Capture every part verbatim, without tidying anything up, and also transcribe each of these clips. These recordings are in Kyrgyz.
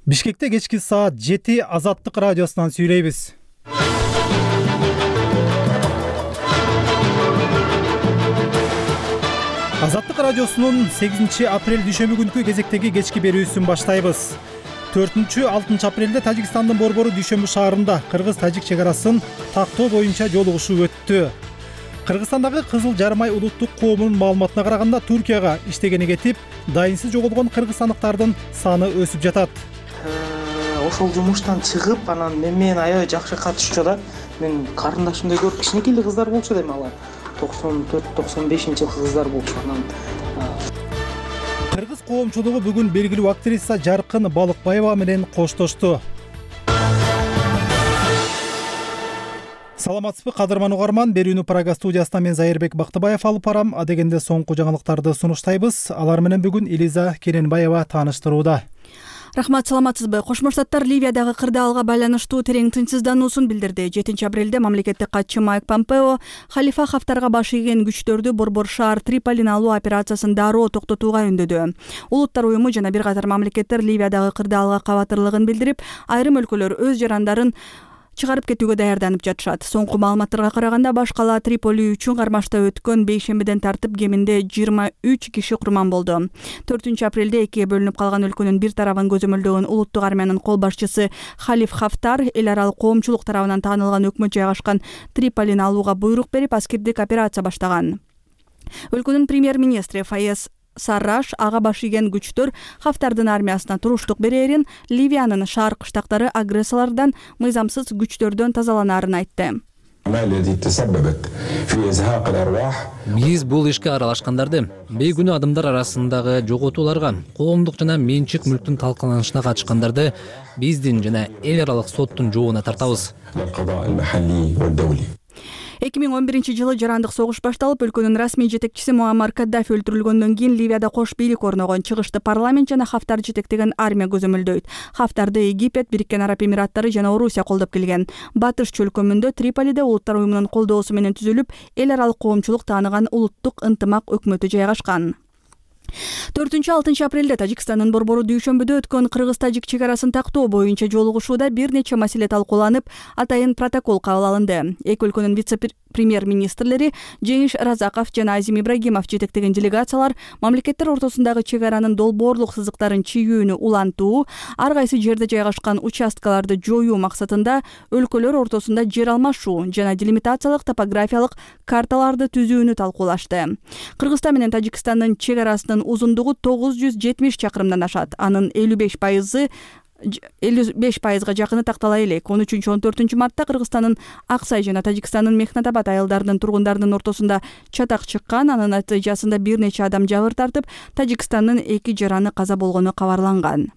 Бишкекте кечки саат жети Азаттык радиосунан сүйлөйбүз. Азаттык радиосунун сегизинчи апрель дүйшөмбү күнкү кезектеги кечки берүүсүн баштайбыз. төртүнчү алтынчы апрелде Тажикстандын борбору Дүйшөмбү шаарында кыргыз-тажик чек арасын тактоо боюнча жолугушуу өттү. Кыргызстандагы Кызыл Жарым ай улуттук коомунун маалыматына караганда Түркияга иштегени кетип, дайынсыз жоголгон кыргызстандыктардын саны өсүп жатат. Ошол жумуштан чыгып, анан мен менен аябай жакшы катышчу да. Мен карындашымдай көрүп, кичинекей кыздар болчу дейм, алар токсон төрт токсон бешинчи жылкы кыздар болчу. Анан Кыргыз коомчулугу бүгүн белгилүү актриса Жаркын Балыкбаева менен коштошту. Саламатсызбы кадырман угарман, берүүнү Прага студиясынан мен Зайырбек Бактыбаев алып барам. Адегенде соңку жаңылыктарды сунуштайбыз. Алар менен бүгүн Элиза Керенбаева тааныштырууда. Рахмат, саламатсызбы. Кошмо Штаттар Ливиядагы кырдаалга байланыштуу терең тынчсыздануусун билдирди. жетинчи апрелде мамлекеттик катчы Майк Помпео Халифа Хафтарга баш ийген күчтөрдү борбор шаар Триполини алуу операциясын дароо токтотууга үндөдү. Улуттар уюму жана бир катар мамлекеттер Ливиядагы кырдаалга кабатырлыгын билдирип, айрым өлкөлөр өз жарандарын чыгарып кетүүгө даярданып жатышат. Соңку маалыматтарга караганда баш кала Триполи үчүн кармашта өткөн бейшембиден тартып кеминде жыйырма үч киши курман болду. төртүнчү апрелде экиге бөлүнүп калган өлкөнүн бир тарабын көзөмөлдөгөн улуттук армиянын кол башчысы Халиф Хафтар эл аралык коомчулук тарабынан таанылган өкмөт жайгашкан Триполини алууга буйрук берип, аскердик операция баштаган. Өлкөнүн премьер-министри Фаяз Сарраш ага баш ийген күчтөр Хафтардын армиясына туруштук берерин, Ливиянын шаар кыштактары агрессиялардан, мыйзамсыз күчтөрдөн тазаланаарын айтты. Биз бул ишке аралашкандарды, бейгүнөө адамдар арасындагы жоготууларга, коомдук жана менчик мүлктүн талкаланышына катышкандарды биздин жана эл аралык соттун жообуна тартабыз. эки миң он биринчи жылы жарандык согуш башталып, өлкөнүн расмий жетекчиси Муаммар Каддафи өлтүрүлгөндөн кийин Ливияда кош бийлик орногон. Чыгышты парламент жана Хафтар жетектеген армия көзөмөлдөйт. Хафтарды Египет, Бириккен Араб Эмираттары жана Орусия колдоп келген. Батыш чөлкөмүндө Триполиде улуттар уюмунун колдоосу менен түзүлүп, эл аралык коомчулук тааныган улуттук ынтымак өкмөтү жайгашкан. төртүнчү алтынчы апрелде Тажикстандын борбору Дүйшөмбүдө өткөн кыргыз-тажик чек арасын тактоо боюнча жолугушууда бир нече маселе талкууланып, атайын протокол кабыл алынды. Эки өлкөнүн вице-премьер-министрлери Жеңиш Разаков жана Азим Ибрагимов жетектеген делегациялар мамлекеттер ортосундагы чек аранын долбоорлук сызыктарын чийүүнү улантуу, ар кайсы жерде жайгашкан участкаларды жоюу максатында өлкөлөр ортосунда жер алмашуу жана делимитациялык топографиялык карталарды түзүүнү талкуулашты. Кыргызстан менен Тажикстандын чек арасынын узундугу тогуз жүз жетимиш чакырымдан ашат. Анын элүү беш пайызы элүү беш пайызга жакыны тактала элек. он үчүнчү он төртүнчү мартта Кыргызстандын Аксай жана Тажикстандын Мехнатабад айылдарынын тургундарынын ортосунда чатак чыккан. Анын натыйжасында бир нече адам жабыр тартып, Тажикстандын эки жараны каза болгону кабарланган.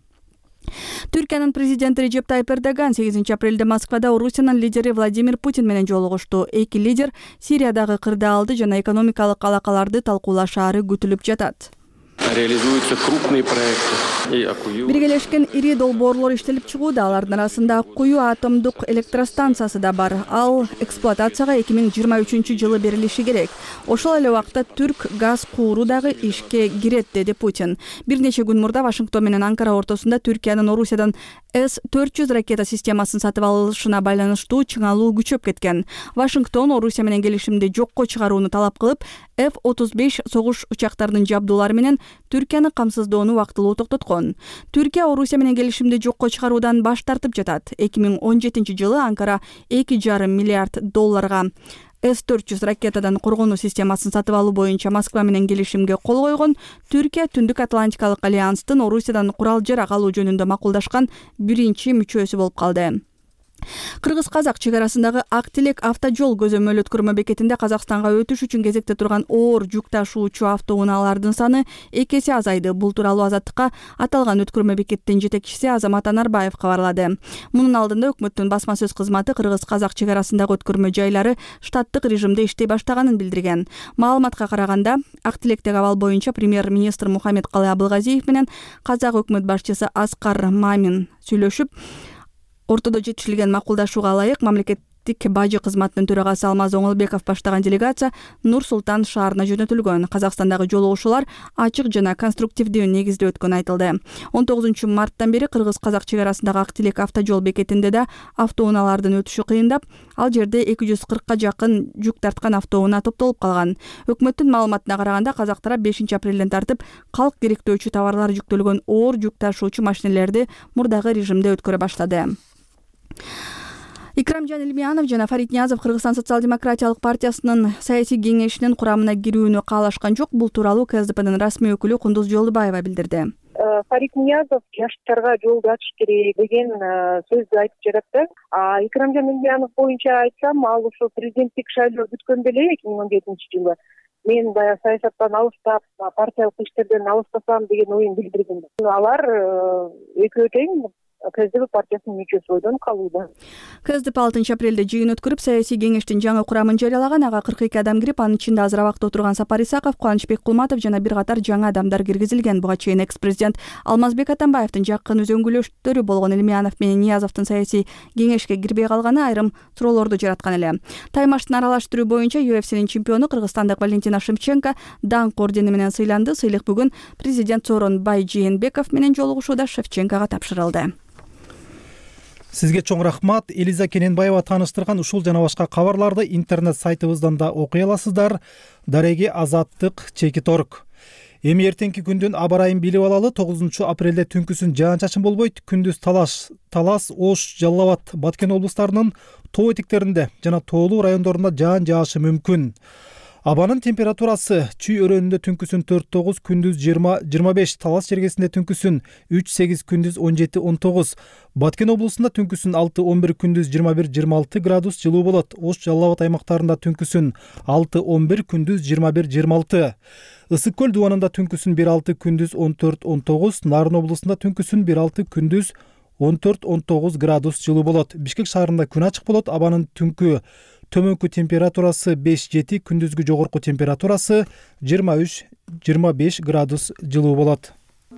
Түркиянын президенти Режеп Тайып Эрдоган сегизинчи апрелде Москвада Орусиянын лидери Владимир Путин менен жолугушту. Эки лидер Сириядагы кырдаалды жана экономикалык алакаларды талкуулашаары күтүлүп жатат. Реализуются крупные проекты. Биргелешкен ири долбоорлор иштелип чыгууда. Алардын арасында Кую атомдук электростанциясы да бар. Ал эксплуатацияга эки миң жыйырма үчүнчү жылы берилиши керек. Ошол эле убакта Түрк газ кууру дагы ишке кирет, деди Путин. Бир нече күн мурда Вашингтон менен Анкара ортосунда Түркиянын Орусиядан эс төрт жүз ракета системасын сатып алышына байланыштуу чыңалуу күчөп кеткен. Вашингтон Орусия менен келишимди жокко чыгарууну талап кылып, эф отуз беш согуш учактарынын жабдуулары менен Түркияны камсыздоону убактылуу токтоткон. Түркия Орусия менен келишимди жокко чыгаруудан баш тартып жатат. эки миң он жетинчи жылы Анкара эки жарым миллиард долларга эс төрт жүз ракетадан коргонуу системасын сатып алуу боюнча Москва менен келишимге кол койгон. Түркия Түндүк Атлантикалык альянстын Орусиядан курал-жарак алуу жөнүндө макулдашкан биринчи мүчөсү болуп калды. Кыргыз-казак чек арасындагы Ак Тилек автожол көзөмөл өткөрмө бекетинде Казакстанга өтүш үчүн кезекте турган оор жүк ташуучу автоунаалардын саны эки эсе азайды. Бул тууралуу Азаттыкка аталган өткөрмө бекеттин жетекчиси Азамат Анарбаев кабарлады. Мунун алдында өкмөттүн басма сөз кызматы кыргыз-казак чек арасындагы өткөрмө жайлары штаттык режимде иштей баштаганын билдирген. Маалыматка караганда, Ак Тилектеги абал боюнча премьер-министр Мухаммедкалый Абылгазиев менен казак өкмөт башчысы Аскар Мамин сүйлөшүп, ортодо жетишилген макулдашууга ылайык мамлекет мемлекеттик бажы кызматынын төрагасы Алмаз Оңолбеков баштаган делегация Нур Султан шаарына жөнөтүлгөн. Казакстандагы жолугушуулар ачык жана конструктивдүү негизде өткөнү айтылды. он тогузунчу марттан бери кыргыз-казак чек арасындагы Ак Тилек автожол бекетинде да автоунаалардын өтүшү кыйындап, ал жерде эки жүз кыркка жакын жүк тарткан автоунаа топтолуп калган. Өкмөттүн маалыматына караганда казак тарап бешинчи апрелден тартып калк керектөөчү товарлар жүктөлгөн оор жүк ташуучу машинелерди мурдагы режимде өткөрө баштады. Икрамжан Илмиянов жана Фарид Ниязов Кыргызстан социал-демократиялык партиясынын саясий кеңешинин курамына кирүүнү каалашкан жок. Бул тууралуу КСДПнын расмий өкүлү Кундуз Жолдубаева билдирди. Фарид Ниязов жаштарга жол ачыш керек деген сөздү айтып жатат да. А Икрамжан Илмиянов боюнча айтсам, ал ошо президенттик шайлоо бүткөндө эле эки миң он жетинчи жылы мен баягы саясаттан алыстап, партиялык иштерден алыстасам деген оюн билдирген. Алар экөө тең КСДП партиясынын мүчөсү бойдон калууда. КСДП алтынчы апрелде жыйын өткөрүп, саясий кеңештин жаңы курамын жарыялаган. Ага кырк эки адам кирип, анын ичинде азыр абакта отурган Сапар Исаков, Кубанычбек Кулматов жана бир катар жаңы адамдар киргизилген. Буга чейин экс-президент Алмазбек Атамбаевдин жакын үзөңгүлөштөрү болгон Илмиянов менен Ниязовдун саясий кеңешке кирбей калганы айрым суроолорду жараткан эле. Таймаштын аралаштыруу боюнча ю эф синин чемпиону кыргызстандык Валентина Шевченко даңк ордени менен сыйланды. Сыйлык бүгүн президент Сооронбай Жээнбеков менен жолугушууда Шевченкого тапшырылды. Сизге чоң рахмат. Элиза Кененбаева тааныштырган ушул жана башка кабарларды интернет сайтыбыздан да окуй аласыздар. Дареги Азаттык чекит точка орг. Эми эртеңки күндүн аба ырайын билип алалы. тогузунчу апрелде түнкүсүн жаан-чачын болбойт. Күндүз Талаш, Талас, Ош, Жалал Абад, Баткен облустарынын тоо этектеринде жана тоолуу райондорунда жаан жаашы мүмкүн. Абанын температурасы Чүй өрөөнүндө түнкүсүн төрт тогуз, күндүз жыйырма жыйырма беш, Талас жергесинде түнкүсүн үч сегиз, күндүз он жети он тогуз, Баткен облусунда түнкүсүн алты он бир, күндүз жыйырма бир жыйырма алты градус жылуу болот. Ош, Жалал Абад аймактарында түнкүсүн алты он бир, күндүз жыйырма бир жыйырма алты. Ысык көл дубанында түнкүсүн бир алты, күндүз он төрт он тогуз, Нарын облусунда түнкүсүн бир алты, күндүз он төрт он тогуз градус жылуу болот. Бишкек шаарында күн ачык болот. Абанын түнкү төмөнкү температурасы беш жети, күндүзгү жогорку температурасы жыйырма үч жыйырма беш градус жылуу болот.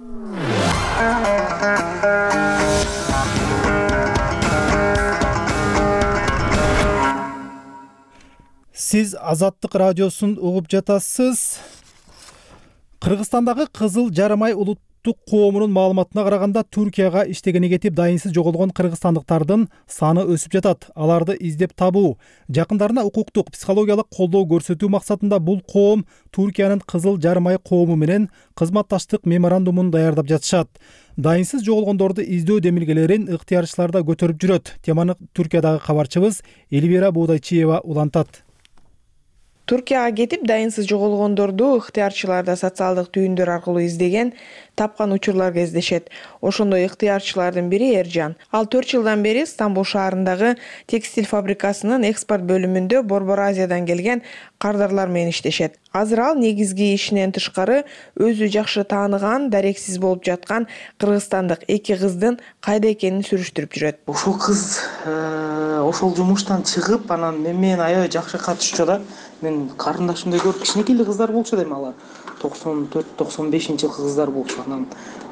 Сиз Азаттык радиосун угуп жатасыз. Кыргызстандагы Кызыл Жарымай улуттук коомунун маалыматына караганда, Түркияга иштегени кетип дайынсыз жоголгон кыргызстандыктардын саны өсүп жатат. Аларды издеп табуу, жакындарына укуктук, психологиялык колдоо көрсөтүү максатында бул коом Түркиянын Кызыл Жарымай коому менен кызматташтык меморандумун даярдап жатышат. Дайынсыз жоголгондорду издөө демилгелерин ыктыярчыларда көтөрүп жүрөт. Теманы Түркиядагы кабарчыбыз Эльвира Боодайчиева улантат. Түркияга кетип дайынсыз жоголгондорду ыктыярчыларда социалдык түйүндөр аркылуу издеген, тапкан учурлар кездешет. Ошондой ыктыярчылардын бири Эржан. Ал төрт жылдан бери Стамбул шаарындагы текстиль фабрикасынын экспорт бөлүмүндө Борбор Азиядан келген кардарлар менен иштешет. Азыр ал негизги ишинен тышкары өзү жакшы тааныган, дарексиз болуп жаткан кыргызстандык эки кыздын кайда экенин сүрүштүрүп жүрөт. Ошол кыз ошол жумуштан чыгып, анан мен менен аябай жакшы катышчу да. Мен карындашымдай көрүп, кичинекей эле кыздар болчу дейм, алар токсон төрт токсон бешинчи жылкы кыздар болчу. Анан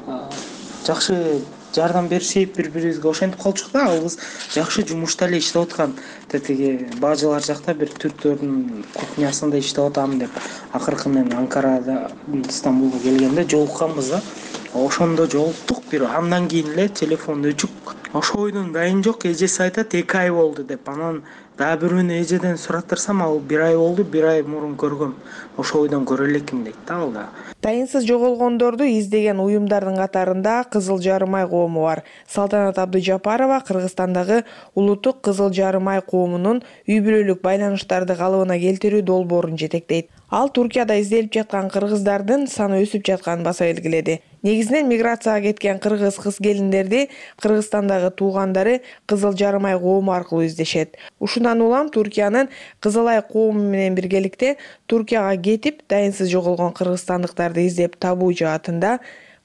жакшы жардам беришип, бири-бирибизге ошентип калчук да. Ал кыз жакшы жумушта эле иштеп аткан. Тетиги бажылар жакта бир түрктөрдүн кухнясында иштеп атам деп, акыркы мен Анкарада, Стамбулга келгенде жолукканбыз да. Ошондо жолуктук, бир андан кийин эле телефон өчүк. Ошойдун дайын жок, эжеси айтат эки ай болду деп. Анан дагы бирөөнү эжеден сураттырсам, ал бир ай болду, бир ай мурун көргөм. Ошо ойдон көрө элекмин дейт да ал да. Дайынсыз жоголгондорду издеген уюмдардын катарында Кызыл Жарымай коому бар. Салтанат Абдыжапарова Кыргызстандагы улуттук Кызыл Жарымай коомунун үй бүлөлүк байланыштарды калыбына келтирүү долбоорун жетектейт. Ал Түркияда изделип жаткан кыргыздардын саны өсүп жатканын баса белгиледи. Негизинен миграцияга кеткен кыргыз кыз-келиндерди Кыргызстандагы туугандары Кызыл Жарымай коому аркылуу издешет. Ушундан улам Түркиянын Кызылай коому менен биргеликте Түркияга кетип дайынсыз жоголгон кыргызстандыктарды издеп табуу жаатында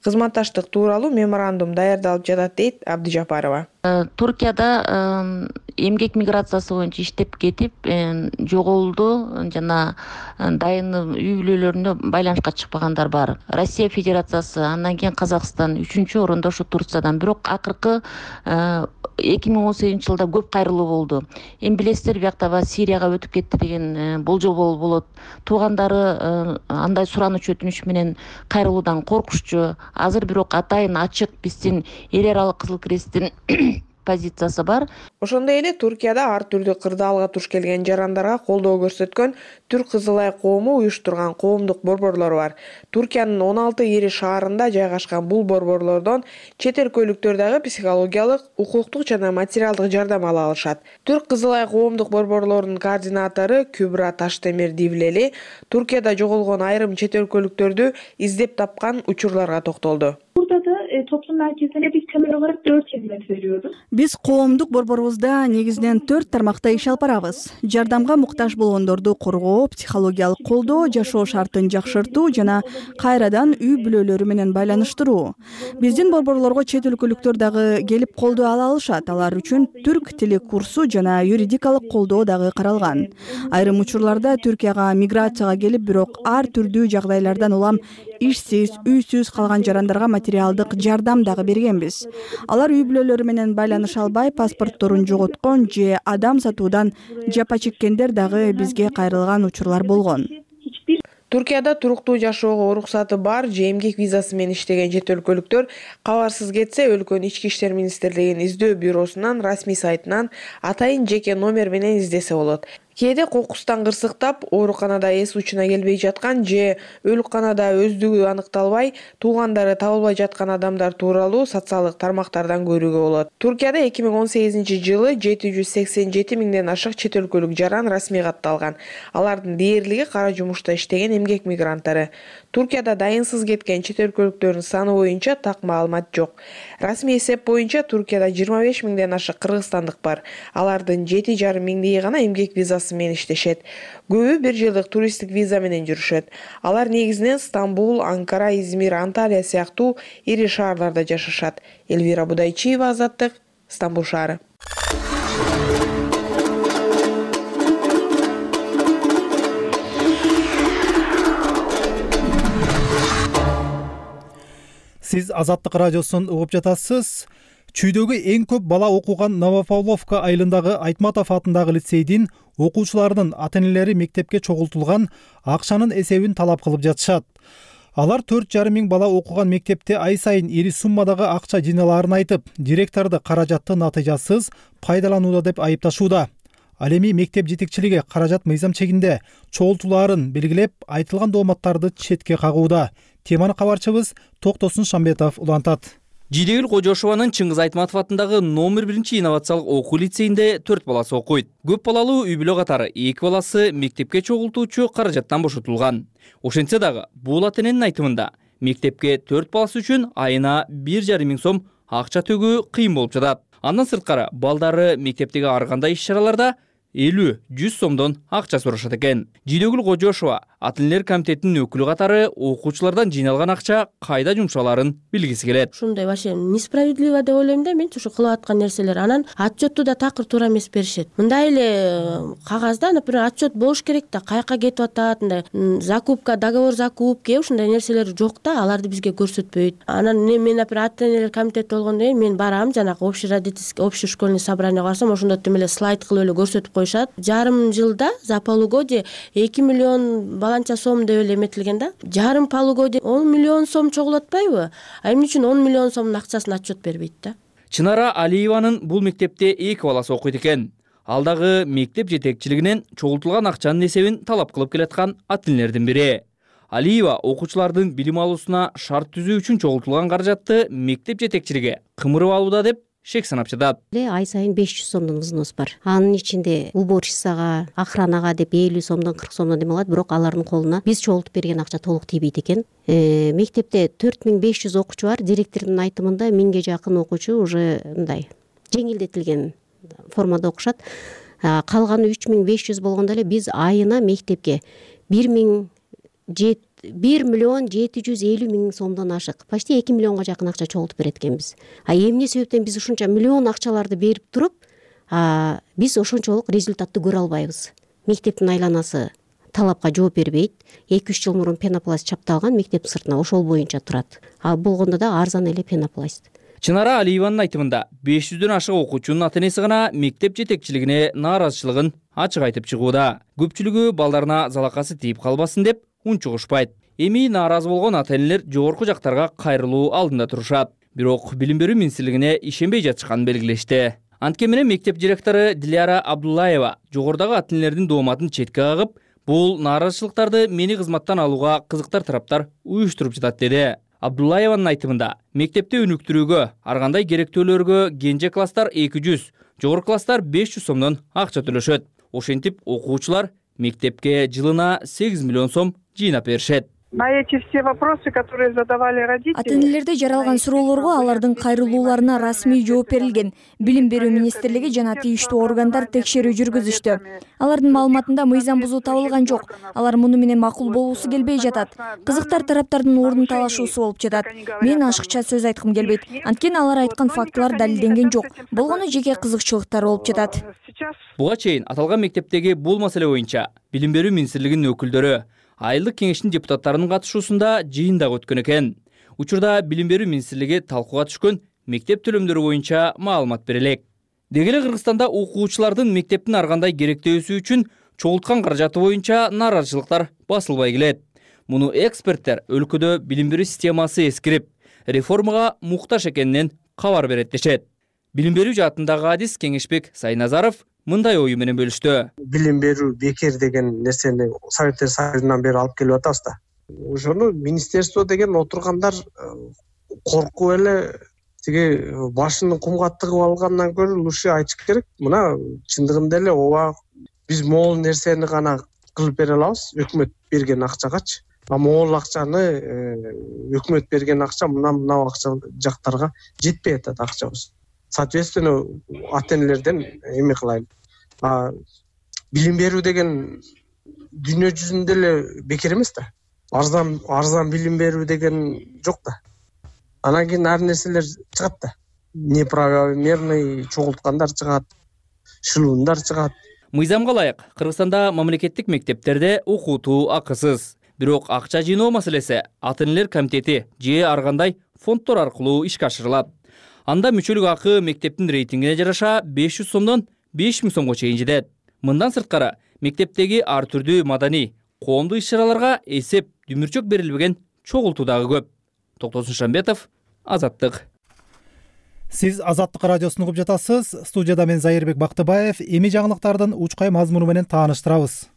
кызматташтык тууралуу меморандум даярдалып жатат дейт Абдыжапарова. Туркияда эмгек миграциясы боюнча иштеп кетип жоголду жана дайын үй бүлөлөрүнө байланышка чыкпагандар бар. Россия Федерациясы, андан кийин Казакстан үчүнчү орунда ушу Турциядан. Бирок акыркы эки миң он сегизинчи жылда көп кайрылуу болду. Эми билесиздер, биякта Сирияга өтүп кетти деген болжол болот. Туугандары андай сурануч өтүнүч менен кайрылуудан коркушчу. Азыр бирок атайын ачык биздин эл аралык Кызыл Кресттин позициясы бар. Ошондой эле Туркияда ар түрдүү кырдаалга туш келген жарандарга колдоо көрсөткөн Түрк Кызыл Ай коому уюштурган коомдук борборлор бар. Туркиянын он алты ири шаарында жайгашкан бул борборлордон чет өлкөлүктөр дагы психологиялык, укуктук жана материалдык жардам ала алышат. Түрк Кызыл Ай коомдук борборлорунун координатору Күбра Таштемир Дивлели Туркияда жоголгон айрым чет өлкөлүктөрдү издеп тапкан учурларга токтолду. Burada da e, toplum merkezine biz temel olarak dört hizmet veriyoruz. Биз коомдук борборубузда негизинен төрт тармакта иш алып барабыз. Жардамга муктаж болгондорду коргоо, психологиялык колдоо, жашоо шартын жакшыртуу жана кайрадан үй бүлөлөрү менен байланыштыруу. Биздин борборлорго чет өлкөлүктөр дагы келип колдоо ала алышат. Алар үчүн түрк тили курсу жана юридикалык колдоо дагы каралган. Айрым учурларда Түркияга миграцияга келип, бирок ар түрдүү жагдайлардан улам ишсиз, үйсүз калган жарандарга материалдык жардам дагы бергенбиз. Алар үй бүлөлөрү менен байланыша албай, паспортторун жоготкон же адам сатуудан жапа чеккендер дагы бизге кайрылган учурлар болгон. Туркияда туруктуу жашоого уруксаты бар же эмгек визасы менен иштеген чет өлкөлүктөр кабарсыз кетсе, өлкөнүн ички иштер министрлигинин издөө бюросунан расмий сайтынан атайын жеке номер менен издесе болот. Кээде кокустан кырсыктап, ооруканада эс учуна келбей жаткан же өлканада өздүгү аныкталбай, туугандары табылбай жаткан адамдар тууралуу социалдык тармактардан көрүүгө болот. Туркияда эки миң он сегизинчи жылы жети жүз сексен жети миңден ашык чет өлкөлүк жаран расмий катталган. Алардын дээрлиги кара жумушта иштеген эмгек мигранттары. Туркияда дайынсыз кеткен чет өлкөлүктөрдүн саны боюнча так маалымат жок. Расмий эсеп боюнча Туркияда жыйырма беш миңден ашык кыргызстандык бар. Алардын жети жарым миңдеги гана эмгек визасы менен иштешет. Көбү бир жылдык туристтик виза менен жүрүшөт. Алар негизинен Стамбул, Анкара, Измир, Анталия сыяктуу ири шаарларда жашашат. Элвира Будайчиева, Азаттык, Стамбул шаары. Сиз Азаттык радиосун угуп жатасыз. Чүйдөгү эң көп бала окуган Новопавловка айылындагы Айтматов атындагы лицейдин окуучуларынын ата-энелери мектепке чогултулган акчанын эсебин талап кылып жатышат. Алар төрт жарым миң бала окуган мектепте ай сайын ири суммадагы акча жыйналаарын айтып, директорду каражатты натыйжасыз пайдаланууда деп айыпташууда. Ал эми мектеп жетекчилиги каражат мыйзам чегинде чогултулаарын белгилеп, айтылган дооматтарды четке кагууда. Теманы кабарчыбыз Токтосун Шамбетов улантат. Жидегил Кожошованын Чыңгыз Айтматов атындагы номер биринчи инновациялык окуу лицейинде төрт баласы окуйт. Көп балалуу үй бүлө катары эки баласы мектепке чогултуучу каражаттан бошотулган. Ошентсе дагы бул ата-эненин айтымында мектепке төрт баласы үчүн айына бир жарым миң сом акча төгүү кыйын болуп жатат. Андан сырткары балдары мектептеги ар кандай иш-чараларда элүү жүз сомдон акча сурашат экен. Жидегүл Кожошова ата-энелер комитетинин өкүлү катары окуучулардан жыйналган акча кайда жумшаларын билгиси келет. Ушундай вообще несправедливо деп ойлойм да мен, ушу кылып аткан нерселер. Анан отчетту да такыр туура эмес беришет. Мындай эле кагазда, например, отчет болуш керек да, каяка кетип атат, мындай закупка, договор закупки, ушундай нерселер жок да, аларды бизге көрсөтпөйт. Анан мен, например, ата-энелер комитети болгондон кийин мен барам, жанагы общий родительский, общий школьный собрание барсам, ошондо тим эле слайд кылып эле көрсөтүп коюшат. Жарым жылда за полугодие эки миллион баланча сом деп эле эметилген да. Жарым полугодие он миллион сом чогулуп атпайбы? А эмне үчүн он миллион сомдун акчасын отчет бербейт да? Чынара Алиеванын бул мектепте эки баласы окуйт экен. Ал дагы мектеп жетекчилигинен чогултулган акчанын эсебин талап кылып келаткан ата-энелердин бири. Алиева окуучулардын билим алуусуна шарт түзүү үчүн чогултулган каражатты мектеп жетекчилиги кымырып алууда деп шек санап жатат. Ай сайын беш жүз сомдон взнос бар. Анын ичинде уборщицага, охранага деп элүү сомдон кырк сомдон дем алат, бирок алардын колуна биз чогултуп берген акча толук тийбейт экен. Э, мектепте төрт миң беш жүз окуучу бар. Директордун айтымында миңге жакын окуучу уже мындай жеңилдетилген формада окушат. Калганы үч миң беш жүз болгондо эле биз айына мектепке бир миллион жети жүз элүү миң сомдон ашык, почти эки миллионго жакын акча чогултуп берет экенбиз. А эмне себептен биз ушунча миллион акчаларды берип туруп, а биз ошончолук результатты көрө албайбыз. Мектептин айланасы талапка жооп бербейт. эки үч жыл мурун пенопласт чапталган, мектептин сыртына ошол боюнча турат. А болгондо да арзан эле пенопласт. Чынара Алиеванын айтымында беш жүздөн ашык окуучунун ата энеси гана мектеп жетекчилигине нааразычылыгын ачык айтып чыгууда. Көпчүлүгү балдарына залакасы тийип калбасын деп унчугушпайт. Эми нааразы болгон ата энелер жогорку жактарга кайрылуу алдында турушат. Бирок билим берүү министрлигине ишенбей жатышканын белгилешти. Антке менен мектеп директору Диляра Абдуллаева жогордагы ата энелердин дооматын четке кагып, бул нааразычылыктарды мени кызматтан алууга кызыктар тараптар уюштуруп жатат деди. Абдуллаеванын айтымында мектепте өнүктүрүүгө ар кандай керектөөлөргө кенже класстар эки жүз, жогорку класстар беш жүз сомдон акча төлөшөт. Ошентип окуучулар мектепке жылына сегиз миллион сом жыйнап беришет. На эти все вопросы, которые задавали родители. Ата энелерде жаралган суроолорго алардын кайрылууларына расмий жооп берилген. Билим берүү министрлиги жана тийиштүү органдар текшерүү жүргүзүштү. Алардын маалыматында мыйзам бузуу табылган жок. Алар муну менен макул болуусу келбей жатат. Кызыктар тараптардын ордун талашуусу болуп жатат. Мен ашыкча сөз айткым келбейт. Анткени алар айткан фактылар далилденген жок. Болгону жеке кызыкчылыктар болуп жатат. Буга чейин аталган мектептеги бул маселе боюнча Билим берүү министрлигинин өкүлдөрү айылдык кеңештин депутаттарынын катышуусунда жыйын дагы өткөн экен. Учурда Билим берүү министрлиги талкууга түшкөн мектеп төлөмдөрү боюнча маалымат бере элек. Деги эле Кыргызстанда окуучулардын мектептин ар кандай керектөөсү үчүн чогулткан каражаты боюнча нааразычылыктар басылбай келет. Муну эксперттер өлкөдө билим берүү системасы эскирип, реформага муктаж экенинен кабар берет дешет. Билим берүү жаатындагы адис Кеңешбек Сайназаров мындай ою менен бөлүштү. Билим берүү бекер деген нерсени Советтер Союзунан бери алып келип атабыз да. Ошону министерство деген отургандар коркуп эле тиги башын кумга тыгып алгандан көрө лучше айтыш керек. Мына чындыгында эле ооба биз могул нерсени гана кылып бере алабыз, өкмөт берген акчагачы. А могул акчаны өкмөт берген акча мына мына акча жактарга жетпей атат акчабыз. Соответственно, ата энелерден эме кылайын. А билим берүү деген дүйнө жүзүндө эле бекер эмес да. Арзан арзан билим берүү деген жок да. Анан кийин ар нерселер чыгат да. Неправомерный чогулткандар чыгат, шылуундар чыгат. Мыйзамга ылайык Кыргызстанда мамлекеттик мектептерде окутуу акысыз. Бирок акча жыйноо маселеси ата энелер комитети же ар кандай фонддор аркылуу ишке ашырылат. Анда мүчөлүк акы мектептин рейтингине жараша беш жүз сомдон беш миң сомго чейин жетет. Мындан сырткары мектептеги ар түрдүү маданий, коомдук иш-чараларга эсеп дүмүрчөк берилбеген чогултуу дагы көп. Токтосун Шамбетов, Азаттык. Сиз Азаттык радиосун угуп жатасыз. Студияда мен Зайырбек Бактыбаев. Эми жаңылыктардын учкай мазмуну менен тааныштырабыз.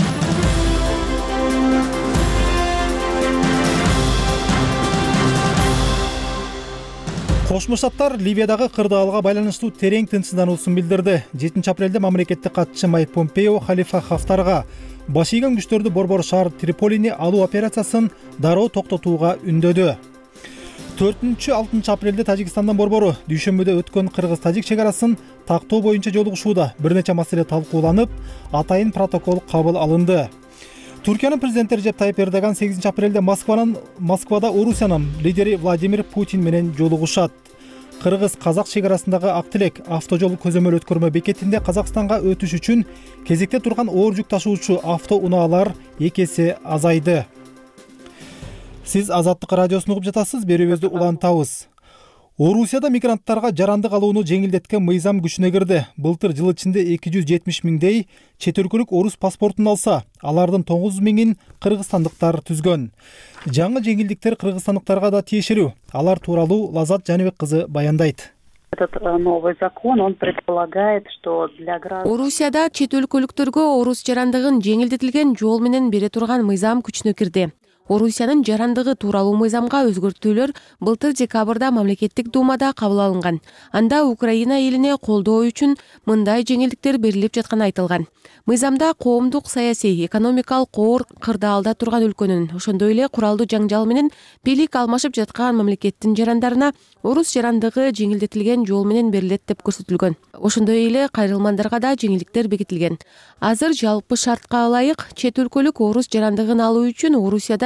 Кошмо Штаттар Ливиядагы кырдаалга байланыштуу терең тынчсыздануусун билдирди. жетинчи апрелде мамлекеттик катчы Майк Помпео Халифа Хафтарга баш ийген күчтөрдү борбор шаар Триполини алуу операциясын дароо токтотууга үндөдү. төртүнчү алтынчы апрелде Тажикстандын борбору дүйшөмбүдө өткөн кыргыз-тажик чек арасын тактоо боюнча жолугушууда бир нече маселе талкууланып, атайын протокол кабыл алынды. Түркиянын президенти Режеп Тайып Эрдоган сегизинчи апрелде Москванын Москвада Орусиянын лидери Владимир Путин менен жолугушат. Кыргыз-казак чек арасындагы ак тилек автожол көзөмөл өткөрмө бекетинде Казакстанга өтүш үчүн кезекте турган оор жүк ташуучу автоунаалар эки эсе азайды. Сиз Азаттык радиосун угуп жатасыз, берүүбүздү улантабыз. Орусияда мигранттарга жарандык алууну жеңилдеткен мыйзам күчүнө кирди. Былтыр жыл ичинде эки жүз жетимиш миңдей чет өлкөлүк орус паспортун алса, алардын тогуз миңин кыргызстандыктар түзгөн. Жаңы жеңилдиктер кыргызстандыктарга да тиешелүү. Алар тууралуу Лазат Жаныбек кызы баяндайт. Этот новый закон, он предполагает, что для граждан Орусияда чет өлкөлүктөргө орус жарандыгын жеңилдетилген жол менен бере турган мыйзам күчүнө кирди. Орусиянын жарандыгы тууралуу мыйзамга өзгөртүүлөр былтыр декабрда мамлекеттик думада кабыл алынган. Анда Украина элине колдоо үчүн мындай жеңилдиктер берилип жатканы айтылган. Мыйзамда коомдук, саясий, экономикалык оор кырдаалда турган өлкөнүн, ошондой эле куралдуу жаңжал менен бийлик алмашып жаткан мамлекеттин жарандарына орус жарандыгы жеңилдетилген жол менен берилет деп көрсөтүлгөн. Ошондой эле кайрылмандарга да жеңилдиктер бекитилген. Азыр жалпы шартка ылайык чет өлкөлүк орус жарандыгын алуу үчүн Орусияда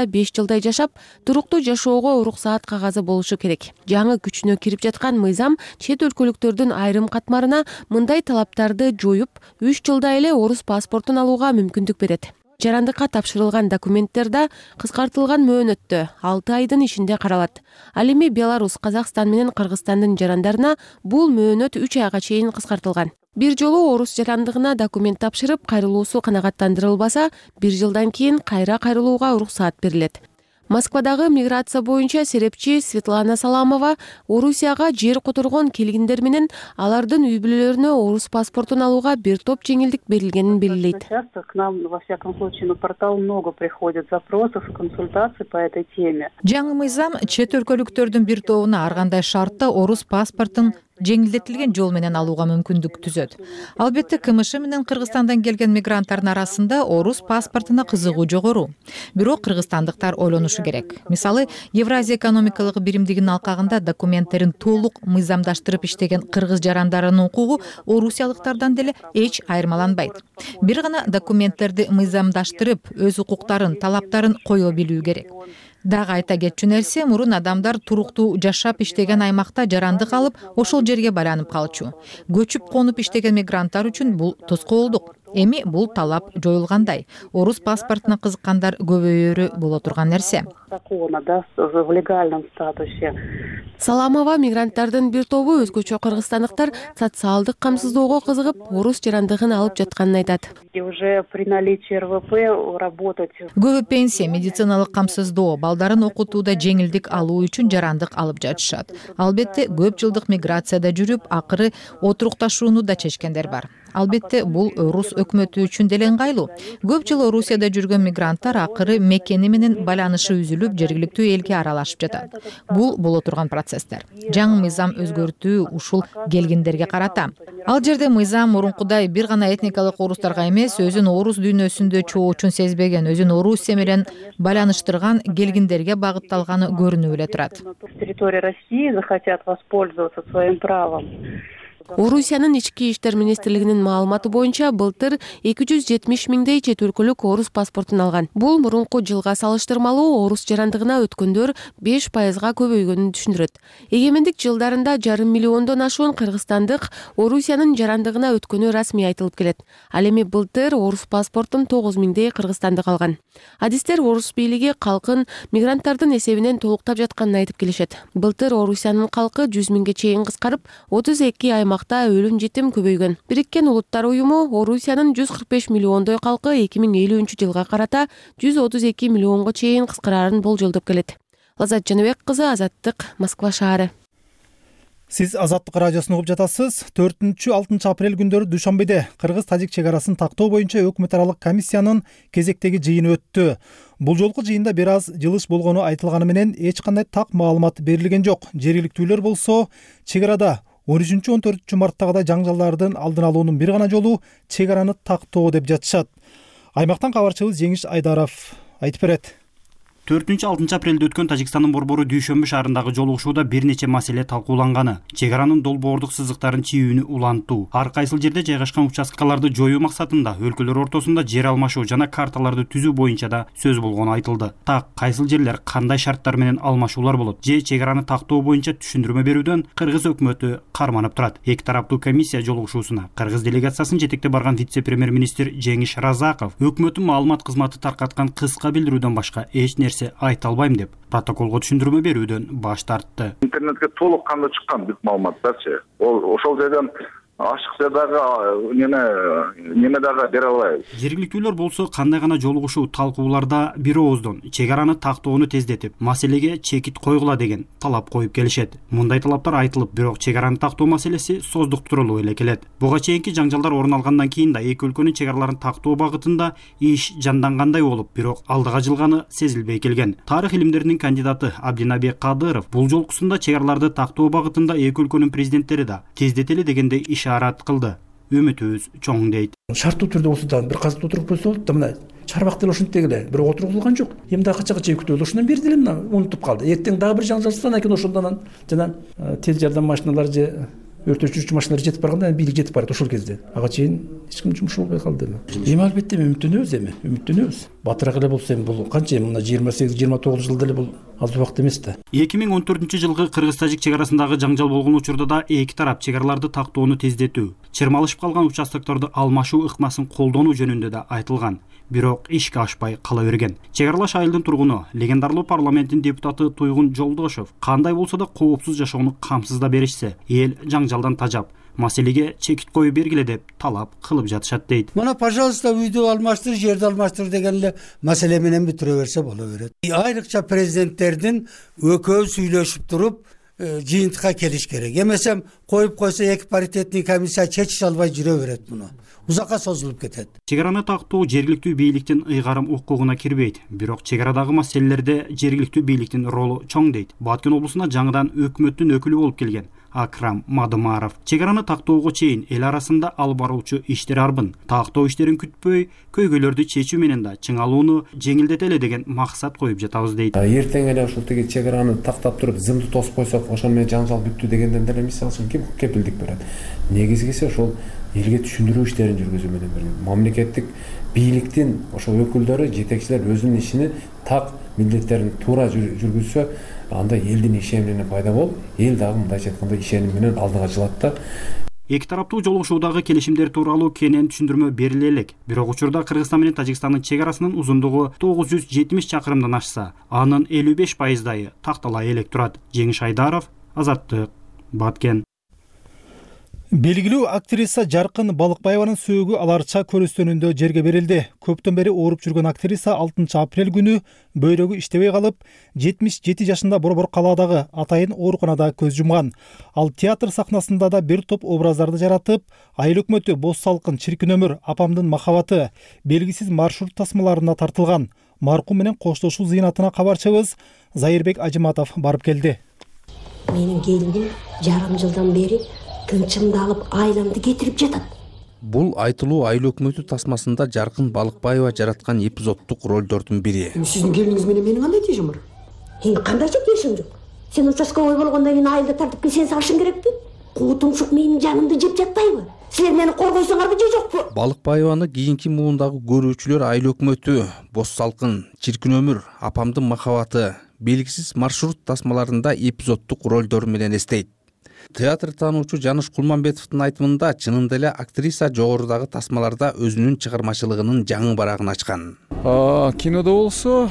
беш жылдай жашап туруктуу жашоого уруксаат кагазы болушу керек. Жаңы күчүнө кирип жаткан мыйзам чет өлкөлүктөрдүн айрым катмарына мындай талаптарды жоюп, үч жылда эле орус паспортун алууга мүмкүндүк берет. Жарандыкка тапшырылган документтерде кыскартылган мөөнөттө алты айдын ичинде каралат. Ал эми Беларусь, Казакстан менен Кыргызстандын жарандарына бул мөөнөт үч айга чейин кыскартылган. Бир жолу орус жарандыгына документ тапшырып, кайрылуусу канагаттандырылбаса, бир жылдан кийин кайра кайрылууга уруксаат берилет. Москвадагы миграция боюнча серепчи Светлана Саламова Орусияга жер которгон келгиндер менен алардын үй бүлөлөрүнө орус паспортун алууга бир топ жеңилдик берилгенин белгилейт. Часто к нам, во всяком случае, на портал много приходит запросов и консультаций по этой теме. Жаңы мыйзам чет өлкөлүктөрдүн бир тобуна ар кандай шартта орус паспортун жеңилдетилген жол менен алууга мүмкүндүк түзөт. Албетте КМШ менен Кыргызстандан келген мигранттардын арасында орус паспортуна кызыгуу жогору. Бирок кыргызстандыктар ойлонушу керек. Мисалы, Евразия экономикалык биримдигинин алкагында документтерин толук мыйзамдаштырып иштеген кыргыз жарандарынын укугу орусиялыктардан деле эч айырмаланбайт. Бир гана документтерди мыйзамдаштырып, өз укуктарын, талаптарын кое билүү керек. Дагы айта кетчү нерсе, мурун адамдар туруктуу жашап иштеген аймакта жарандык алып, ошол жерге байланып калчу. Көчүп конуп иштеген мигранттар үчүн бул тоскоолдук. Эми бул талап жоюлгандай. Орус паспортуна кызыккандар көбөйөрү боло турган нерсе. В легальном статусе. Саламова мигранттардын бир тобу өзгөчө кыргызстандыктар социалдык камсыздоого кызыгып, орус жарандыгын алып жатканын айтат. И уже при наличии РВП работать. Көбү пенсия, медициналык камсыздоо, балдарын окутууда жеңилдик алуу үчүн жарандык алып жатышат. Албетте, көп жылдык миграцияда жүрүп, акыры отурукташууну да чечкендер бар. Албетте, бул орус өкмөтү үчүн деле ыңгайлуу. Көп жыл Орусияда жүргөн мигранттар акыры мекени менен байланышы үзүлүп, жергиликтүү элге аралашып жатат. Бул боло турган процесстер. Жаңы мыйзам өзгөртүү ушул келгиндерге карата. Ал жерде мыйзам мурункудай бир гана этникалык орустарга эмес, өзүн орус дүйнөсүндө чоочун сезбеген, өзүн Орусия менен байланыштырган келгиндерге багытталганы көрүнүп эле турат. С территории России захотят воспользоваться своим правом. Орусиянын ички иштер министрлигинин маалыматы боюнча былтыр эки жүз жетимиш миңдей чет өлкөлүк орус паспортун алган. Бул мурунку жылга салыштырмалуу орус жарандыгына өткөндөр беш пайызга көбөйгөнүн түшүндүрөт. Эгемендик жылдарында жарым миллиондон ашуун кыргызстандык Орусиянын жарандыгына өткөнү расмий айтылып келет. Ал эми былтыр орус паспортун тогуз миңдей кыргызстандык алган. Адистер орус бийлиги калкын мигранттардын эсебинен толуктап жатканын айтып келишет. Былтыр Орусиянын калкы жүз миңге чейин кыскарып, отуз эки аймак өлүм жетим көбөйгөн. Бириккен Улуттар уюму Орусиянын жүз кырк беш миллиондой калкы эки миң элүүнчү жылга карата жүз отуз эки миллионго чейин кыскарарын болжолдоп келет. Лазат Жаныбек кызы, Азаттык, Москва шаары. Сиз Азаттык радиосун угуп жатасыз. төртүнчү алтынчы апрель күндөрү Душанбеде кыргыз-тажик чек арасын тактоо боюнча өкмөт аралык комиссиянын кезектеги жыйыны өттү. Бул жолку жыйында бир аз жылыш болгону айтылганы менен эч кандай так маалымат берилген жок. Жергиликтүүлөр болсо чек арада он үчүнчү он төртүнчү марттагыдай жаңжалдардын алдын алуунун бир гана жолу чек араны тактоо деп жатышат. Аймактан кабарчыбыз Жеңиш Айдаров айтып берет. төртүнчү алтынчы апрелде өткөн Тажикстандын борбору Дүйшөмбү шаарындагы жолугушууда бир нече маселе талкууланганы. Чек аранын долбоордук сызыктарын чийүүнү улантуу, ар кайсыл жерде жайгашкан участкаларды жоюу максатында өлкөлөр ортосунда жер алмашуу жана карталарды түзүү боюнча да сөз болгону айтылды. Так, кайсыл жерлер кандай шарттар менен алмашуулар болот же чек араны тактоо боюнча түшүндүрмө берүүдөн кыргыз өкмөтү карманып турат. Эки тараптуу комиссия жолугушуусуна кыргыз делегациясын жетектеп барган вице-премьер-министр Жеңиш Разаков өкмөттүн маалымат кызматы таркаткан кыска билдирүүдөн башка эч нерсе айта албайм деп протоколго түшүндүрмө берүүдөн баш тартты. Интернетке толук кандай чыккан бүт маалыматтарчы. Ол ошол жерден ашыкчадагы неме неме дагы бере албайбыз. Жергиликтүүлөр болсо кандай гана жолугушуу талкууларда бир ооздон чек араны тактоону тездетип, маселеге чекит койгула деген талап коюп келишет. Мындай талаптар айтылып, бирок чек араны тактоо маселеси создуктурулуп эле келет. Буга чейинки жаңжалдар орун алгандан кийин да эки өлкөнүн чек араларын тактоо багытында иш жандангандай болуп, бирок алдыга жылганы сезилбей келген. Тарых илимдеринин кандидаты Абдинабек Кадыров бул жолкусунда чек араларды тактоо багытында эки өлкөнүн президенттери да тездетели дегендей ишарат кылды. Үмүтүбүз чоң дейт. Шарттуу түрдө осудан бир казып отуруп койсо болот да, мына чарбак деле ушинтип эле бирок отургузулган жок. Эми дагы кача кача күтүп ошондон бери деле унутуп калды. Эртең дагы бир жаңжал чыкса анан ошондон жана тез жардам машиналары же өрт өчүрүүчү машиналар жетип барганда бийлик жетип барат ошол кезде. Ага чейин эч ким жумуш болбой калды. Эми албетте үмүттөнөбүз эми, үмүттөнөбүз. Батыраак эле болсо эми бул канча эми мына жыйырма сегиз жыйырма тогуз жылда эле бул аз убакыт эмес да. эки миң он төртүнчү жылкы кыргыз-тажик чек арасындагы жаңжал болгон учурда да эки тарап чек араларды тактоону тездетүү, чырмалышып калган участокторду алмашуу ыкмасын колдонуу жөнүндө да айтылган. Бирок ишке ашпай кала берген. Чек аралаш айылдын тургуну, легендарлуу парламенттин депутаты Туйгун Жолдошов кандай болсо да коопсуз жашоону камсызда беришсе, эл жаңжалдан тажап, маселеге чекит коюу бергиле деп талап кылып жатышат дейт. Мына, пожалуйста, үйдү алмаштыр, жерди алмаштыр деген эле маселе менен бүтүрө берсе боло берет. Айрыкча президенттердин экөө сүйлөшүп туруп жыйынтыкка келиш керек. Эмесем коюп койсо эки паритетный комиссия чечише албай жүрө берет муну. Узакка созулуп кетет. Чек араны тактоо жергиликтүү бийликтин ыйгарым укугуна кирбейт. Бирок чек арадагы маселелерде жергиликтүү бийликтин ролу чоң дейт. Баткен облусуна жаңыдан өкмөттүн өкүлү болуп келген Акрам Мадымаров. Чек араны тактоого чейин эл арасында алып баруучу иштер арбын. Тактоо иштерин күтпөй, көйгөйлөрдү чечүү менен да чыңалууну жеңилдетеле деген максат коюп жатабыз дейт. Эртең эле ушул тиги чек араны тактап туруп, зымды тосуп койсок, ошол менен жаңжал бүттү дегенден деле мисалы үчүн ким кепилдик берет? Негизгиси ошол элге түшүндүрүү иштерин жүргүзүү менен берилет. Мамлекеттик бийликтин ошол өкүлдөрү, жетекчилер өзүнүн ишини так, милдеттерин туура жүргүзсө, анда элдин ишеними пайда болуп, эл дагы мындайча айтканда ишеним менен алдыга жылат да. Эки тараптуу жолугушуудагы келишимдер тууралуу кенен түшүндүрмө бериле элек. Бирок учурда Кыргызстан менен Тажикстандын чек арасынын узундугу тогуз жүз жетимиш чакырымдан ашса, анын элүү беш пайыздайы такталай элек турат. Жеңиш Айдаров, Азаттык, Баткен. Белгилүү актриса Жаркын Балыкбаеванын сөөгү аларча көрүстөнүндө жерге берилди. Көптөн бери ооруп жүргөн актриса алтынчы апрель күнү бөйрөгү иштебей калып, жетимиш жети жашында Борбор калаадагы атайын ооруканада көз жумган. Ал театр сахнасында да бир топ образдарды жаратып, Айыл өкмөтү, Боз салкын, Чиркин өмүр, Апамдын махабаты, белгисиз маршрут тасмаларына тартылган. Маркум менен коштошуу зыйнатына кабарчыбыз Зайырбек Ажыматов барып келди. Менин келиним жарым жылдан бери тынчымды алып айланды кетирип жатат. Бул айтылуу Айыл өкмөтү тасмасында Жаркын Балыкбаева жараткан эпизоддук ролдордун бири. Сиздин келиниңиз менен менин кандай тиешим бар? Эми кандайча тиешим жок. Сен участковый болгондон кийин айылда тартипке сен салышың керекпи? Куутуңшук менин жанымды жеп жатпайбы? Силер мени коргойсуңарбы же жокпу? Балыкбаеваны кийинки муундагы көрүүчүлөр Айыл өкмөтү, Боз салкын, Чиркин өмүр, Апамдын махабаты, белгисиз маршрут тасмаларында эпизоддук ролдор менен эстейт. Театр таануучу Жаныш Кулманбетовдун айтымында чынында эле актриса жогорудагы тасмаларда өзүнүн чыгармачылыгынын жаңы барагын ачкан. Кинодо болсо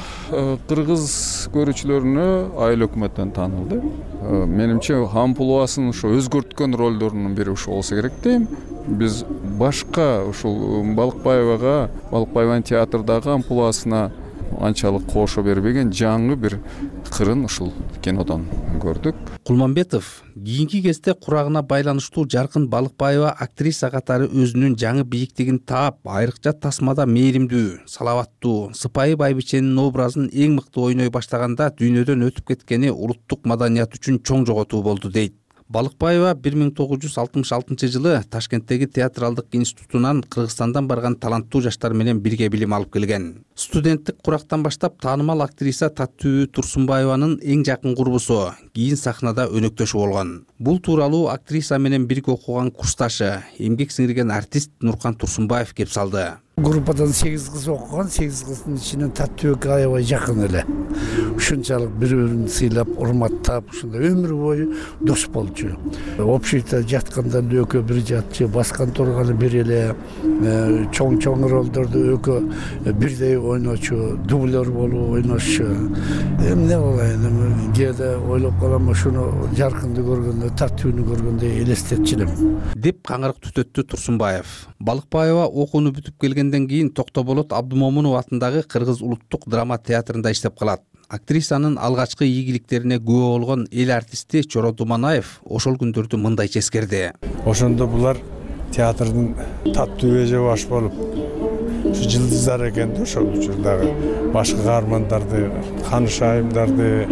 кыргыз көрүүчүлөрүнө Айыл өкмөттөн таанылды. Менимче амплуасын ошо өзгөрткөн ролдордун бири ушул болсо керек дейм. Биз башка ушул Балыкбаевага, Балыкбаеванын театрдагы амплуасына анчалык кошо бербеген жаңы бир кырын ушул кинодон көрдүк. Кулманбетов кийинки кезде курагына байланыштуу Жаркын Балыкбаева актриса катары өзүнүн жаңы бийиктигин таап, айрыкча тасмада мээримдүү, салаваттуу, сыпайы байбиченин образын эң мыкты ойной баштаганда дүйнөдөн өтүп кеткени улуттук маданият үчүн чоң жоготуу болду дейт. Балыкбаева бир миң тогуз жүз алтымыш алтынчы жылы Ташкенттеги театралдык институтунан Кыргызстандан барган таланттуу жаштар менен бирге билим алып келген. Студенттик курактан баштап таанымал актриса Таттуу Турсунбаеванын эң жакын курбусу, кийин сахнада өнөктөшүп болгон. Бул тууралуу актриса менен бирге окуган курсташы, эмгек сиңирген артист Нуркан Турсунбаев кеп салды. Группадан сегиз кыз окуган, сегиз кыздын ичинен Таттуу аябай жакын эле. Ушунчалык бири-бирин сыйлап, урматтап, ушундай өмүр бою дос болчу. Общийда жатканда экөө бир жатчу, баскан турганы бир эле, чоң-чоң ролдорду экөө бирдей ойночу, дублер болуп ойношчу. Эмне болайын, эми кээде ойлоп калам, ошону Жаркынды көргөндө, Таттууну көргөндө элестетчү элем. Деп каңырык түтөттү Турсунбаев. Балыкбаева окууну бүтүп келгенден кийин Токтоболот Абдымомунов атындагы Кыргыз улуттук драма театрында иштеп калат. Актрисанын алгачкы ийгиликтерине күбө болгон эл артисти Чоро Думанаев ошол күндөрдү мындайча эскерди. Ошондо булар театрдын таттуу эже баш болуп, жылдыздар экен да ошол учурдагы башкы каармандарды, Ханыш айымдарды,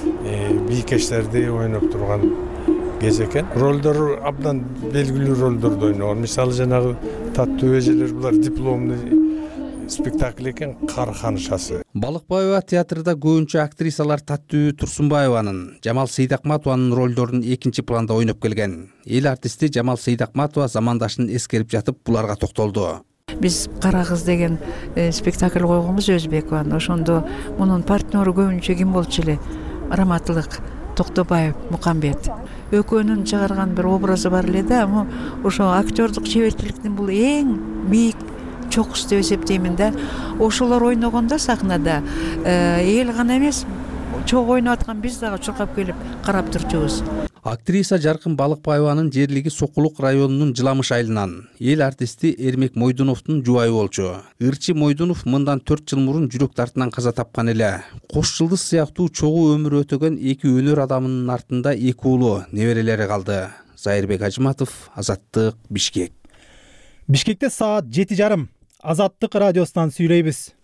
бийкечтерди ойноп турган кез экен. Ролдор абдан белгилүү ролдорду ойногон. Мисалы жанагы таттуу эжелер булар дипломду спектакль экен, Кар ханышасы. Балыкбаева театрда көбүнчө актрисалар Таттуу Турсунбаеванын, Жамал Сейдакматованын ролдорун экинчи планда ойноп келген. Эл артисти Жамал Сейдакматова замандашын эскерип жатып буларга токтолду. Биз Кара кыз деген спектакль койгонбуз Өзбекованын. Ошондо мунун партнеру көбүнчө ким болчу эле? Раматылык Токтобаев Мукамбет. Экөөнүн чыгарган бир образы бар эле да, ама ошо актёрдук чеберчиликтин бул эң бийик чокусу деп эсептеймин да. Ошолор ойногондо сахнада эл гана эмес, чогуу ойноп аткан биз дагы чуркап келип карап турчубуз. Актриса Жаркын Балыкбаеванын жерлиги Сокулук районунун Жыламыш айылынан. Эл артисти Эрмек Мойдуновдун жубайы болчу. Ырчы Мойдунов мындан төрт жыл мурун жүрөк тартынан каза тапкан эле. Кош жылдыз сыяктуу чогуу өмүр өтөгөн эки өнөр адамынын артында эки уулу неберелери калды. Зайырбек Ажматов, Азаттык, Бишкек. Бишкекте саат жети жарым. Азаттык радиосунан сүйлөйбүз.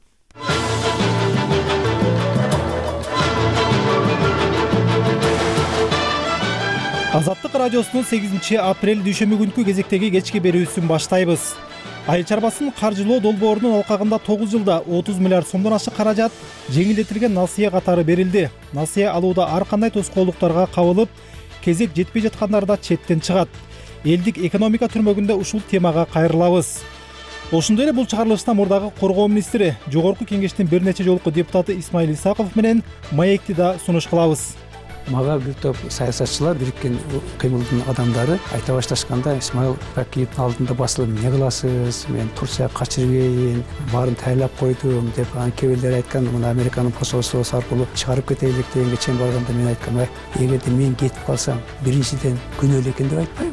Азаттык радиосунун сегизинчи апрель дүйшөмбү күнкү кезектеги кечки берүүсүн баштайбыз. Айыл чарбасын каржылоо долбоорунун алкагында тогуз жылда отуз миллиард сомдон ашык каражат жеңилдетилген насыя катары берилди. Насыя алууда ар кандай тоскоолдуктарга кабылып, кезек жетпей жаткандар да четтен чыгат. Элдик экономика түрмөгүндө ушул темага кайрылабыз. Ошондой эле бул чыгарылышта мурдагы коргоо министри, жогорку кеңештин бир нече жолку депутаты Исмаил Исаков менен маекти да сунуш кылабыз. Мага бир топ саясатчылар, бириккен кыймылдын адамдары айта башташканда, Исмаил Ракиевдин алдында басылып, эмне кыласыз, мен Турцияга качырбайын, баарын тайлап койдум деп, анан кээ бирлери айткан, мына Американын посольствосу аркылуу чыгарып кетейлик дегенге чейин барганда мен айткам, эгерде мен кетип калсам, биринчиден күнөөлүү экен деп айтпайбы.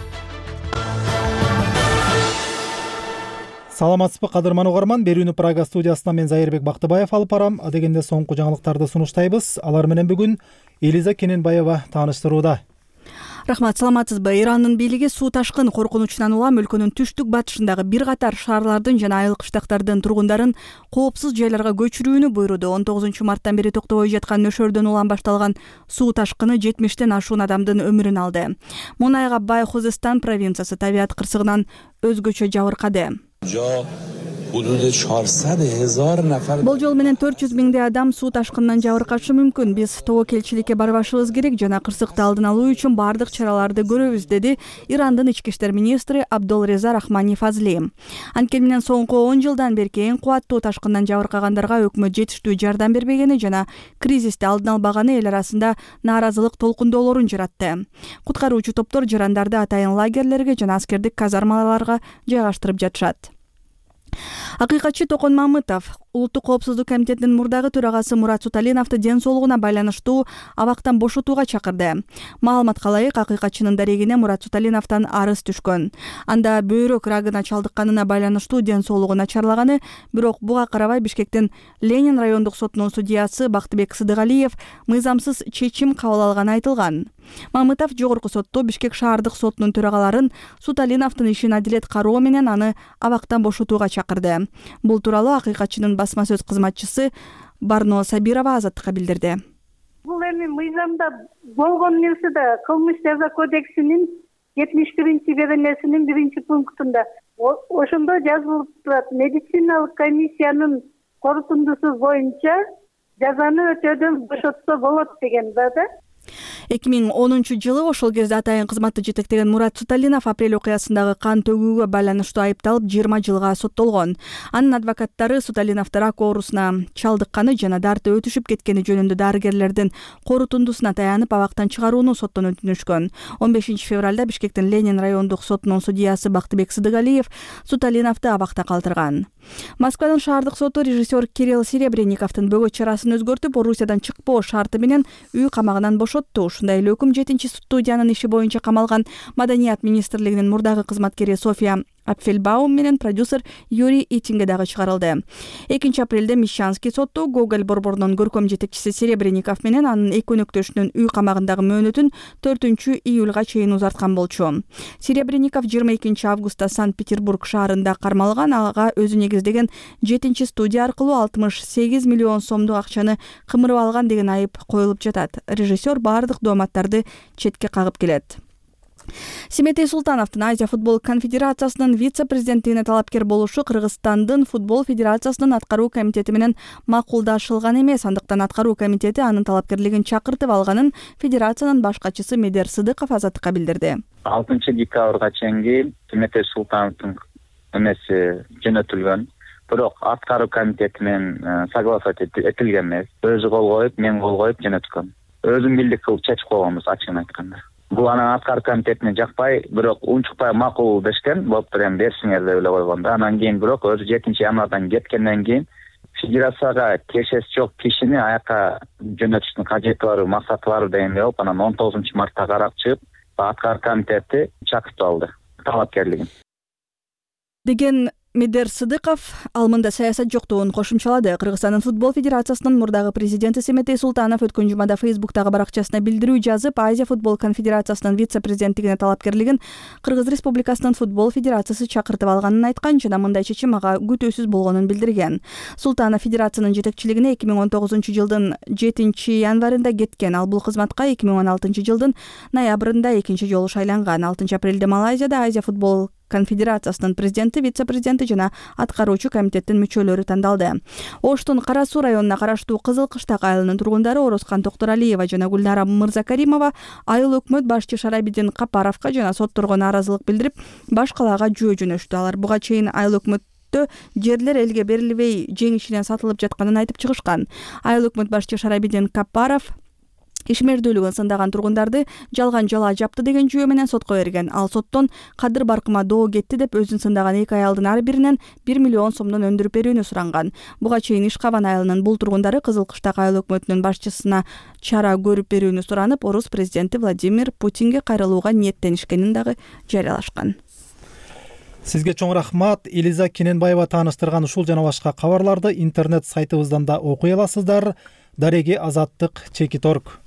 Саламатсызбы кадырман угарман, берүүнү Прага студиясынан мен Зайырбек Бактыбаев алып барам. Адегенде соңку жаңылыктарды сунуштайбыз. Алар менен бүгүн Элиза Кененбаева тааныштырууда. Рахмат, саламатсызбы. Ирандын бийлиги суу ташкын коркунучунан улам өлкөнүн түштүк батышындагы бир катар шаарлардын жана айыл кыштактардын тургундарын коопсуз жайларга көчүрүүнү буйруду. он тогузунчу марттан бери токтобой жаткан нөшөрдөн улам башталган суу ташкыны жетимиштен ашуун адамдын өмүрүн алды. Мунайга бай Хузестан провинциясы табият кырсыгынан өзгөчө жабыркады. Болжол менен төрт жүз миңдей адам суу ташкынынан жабыркашы мүмкүн. Биз тобокелчиликке барбашыбыз керек жана кырсыкты алдын алуу үчүн бардык чараларды көрөбүз, деди Ирандын ички иштер министри Абдолреза Рахмани Фазли. Анткени менен соңку он жылдан берки эң кубаттуу ташкындан жабыркагандарга өкмөт жетиштүү жардам бербегени жана кризисти алдын албаганы эл арасында нааразылык толкундоолорун жаратты. Куткаруучу топтор жарандарды атайын лагерлерге жана аскердик казармаларга жайгаштырып жатышат. Акыйкатчы Токон Мамытов Улуттук коопсуздук комитетинин мурдагы төрагасы Мурат Суталиновду ден соолугуна байланыштуу абактан бошотууга чакырды. Маалыматка ылайык, акыйкатчынын дарегине Мурат Суталиновдон арыз түшкөн. Анда бөйрөк рагына чалдыкканына байланыштуу ден соолугу начарлаганы, бирок буга карабай Бишкектин Ленин райондук сотунун судьясы Бактыбек Сыдыгалиев мыйзамсыз чечим кабыл алганы айтылган. Мамытов жогорку сотто Бишкек шаардык сотунун төрагаларын Суталиновдун ишин адилет кароо менен аны абактан бошотууга чакырды. Бул тууралуу акыйкатчынын басма сөз кызматчысы Барно Сабирова Азаттыкка билдирди. Бул эми мыйзамда болгон нерсе да, кылмыш жаза кодексинин жетимиш биринчи беренесинин биринчи пунктунда ошондо жазылып турат. Медициналык комиссиянын корутундусу боюнча жазаны өтөөдөн бошотсо болот деген да. эки миң онунчу жылы ошол кезде атайын кызматты жетектеген Мурат Суталинов апрель окуясындагы кан төгүүгө байланыштуу айыпталып жыйырма жылга соттолгон. Анын адвокаттары Суталиновду рак оорусуна чалдыкканы жана дарты өтүшүп кеткени жөнүндө дарыгерлердин корутундусуна таянып абактан чыгарууну соттон өтүнүшкөн. он бешинчи февралда Бишкектин Ленин райондук сотунун судьясы Бактыбек Сыдыгалиев Суталиновду абакта калтырган. Москванын шаардык соту режиссер Кирилл Серебренниковдун бөгөт чарасын өзгөртүп, Орусиядан чыкпоо шарты менен үй камагынан бошотту. Ушундай эле өкүм жетинчи студиянын иши боюнча камалган Маданият министрлигинин мурдагы кызматкери София Апфельбаум менен продюсер Юрий Итинге дагы чыгарылды. экинчи апрелде Мещанский сотту Гоголь борборунун көркөм жетекчиси Серебренников менен анын эки өнөктөшүнүн үй камагындагы мөөнөтүн төртүнчү июлга чейин узарткан болчу. Серебренников жыйырма экинчи августта Санкт-Петербург шаарында кармалган, ага өзү негиздеген жетинчи студия аркылуу алтымыш сегиз миллион сомдук акчаны кымырып алган деген айып коюлуп жатат. Режиссер бардык дооматтарды четке кагып келет. Семетей Султановдун Азия футбол конфедерациясынын вице-президенттигине талапкер болушу Кыргызстандын футбол федерациясынын аткаруу комитети менен макулдашылган эмес. Андыктан аткаруу комитети анын талапкерлигин чакыртып алганын федерациянын баш катчысы Медер Сыдыков Азаттыкка билдирди. алтынчы декабрга чейин Семетей Султановдун эмеси жөнөтүлгөн. Бирок аткаруу комитети менен согласовать этилген эмес. Өзү кол коюп, мен кол коюп жөнөткөн. Өзүм билдик кылып чечип койгонбуз, ачыгын айтканда. Бул анан аткаруу комитетине жакпай, бирок унчукпай макул дешкен, болуптур эми берсиңер деп эле койгондо. Анан кийин бирок өзү жетинчи январдан кеткенден кийин федерацияга тиешеси жок кишини аяка жөнөтүштүн кажети бар, максаты бар деген болуп, анан он тогузунчу мартта карап чыгып, аткаруу комитети чакыртып алды талапкерлигин. Деген Медер Сыдыков ал мында саясат жоктугун кошумчалады. Кыргызстандын футбол федерациясынын мурдагы президенти Семетей Султанов өткөн жумада Фейсбуктагы баракчасына билдирүү жазып, Азия футбол конфедерациясынын вице-президенттигине талапкерлигин Кыргыз Республикасынын футбол федерациясы чакыртып алганын айткан жана мындай чечим ага күтүүсүз болгонун билдирген. Султанов федерациянын жетекчилигине эки миң он тогузунчу жылдын жетинчи январында кеткен. Ал бул кызматка эки миң он алтынчы жылдын ноябрында экинчи жолу шайланган. алтынчы апрелде Малайзияда Азия футбол конфедерациясынын президенти, вице-президенти жана аткаруучу комитеттин мүчөлөрү тандалды. Оштун Кара Суу районуна караштуу Кызыл Кыштак айылынын тургундары Орозкан Токторалиева жана Гүлнара Мырзакаримова айыл өкмөт башчы Шарабидин Капаровго жана сотторго нааразылык билдирип, баш калаага жөө жөнөштү. Алар буга чейин айыл өкмөттө жерлер элге берилбей жеңишинен сатылып жатканын айтып чыгышкан. Айыл өкмөт башчы Шарабидин Капаров ишмердүүлүгүн сындаган тургундарды жалган жала жапты деген жүйө менен сотко берген. Ал соттон кадыр баркыма доо кетти деп өзүн сындаган эки аялдын ар биринен бир миллион сомдон өндүрүп берүүнү суранган. Буга чейин Ишкабан айылынын бул тургундары Кызыл Кыштак айыл өкмөтүнүн башчысына чара көрүп берүүнү суранып, Орус президенти Владимир Путинге кайрылууга ниеттенишкенин дагы жарыялашкан. Сизге чоң рахмат. Элиза Кененбаева тааныштырган ушул жана башка кабарларды интернет сайтыбыздан да окуй аласыздар. Дареги Азаттык Чекиторг.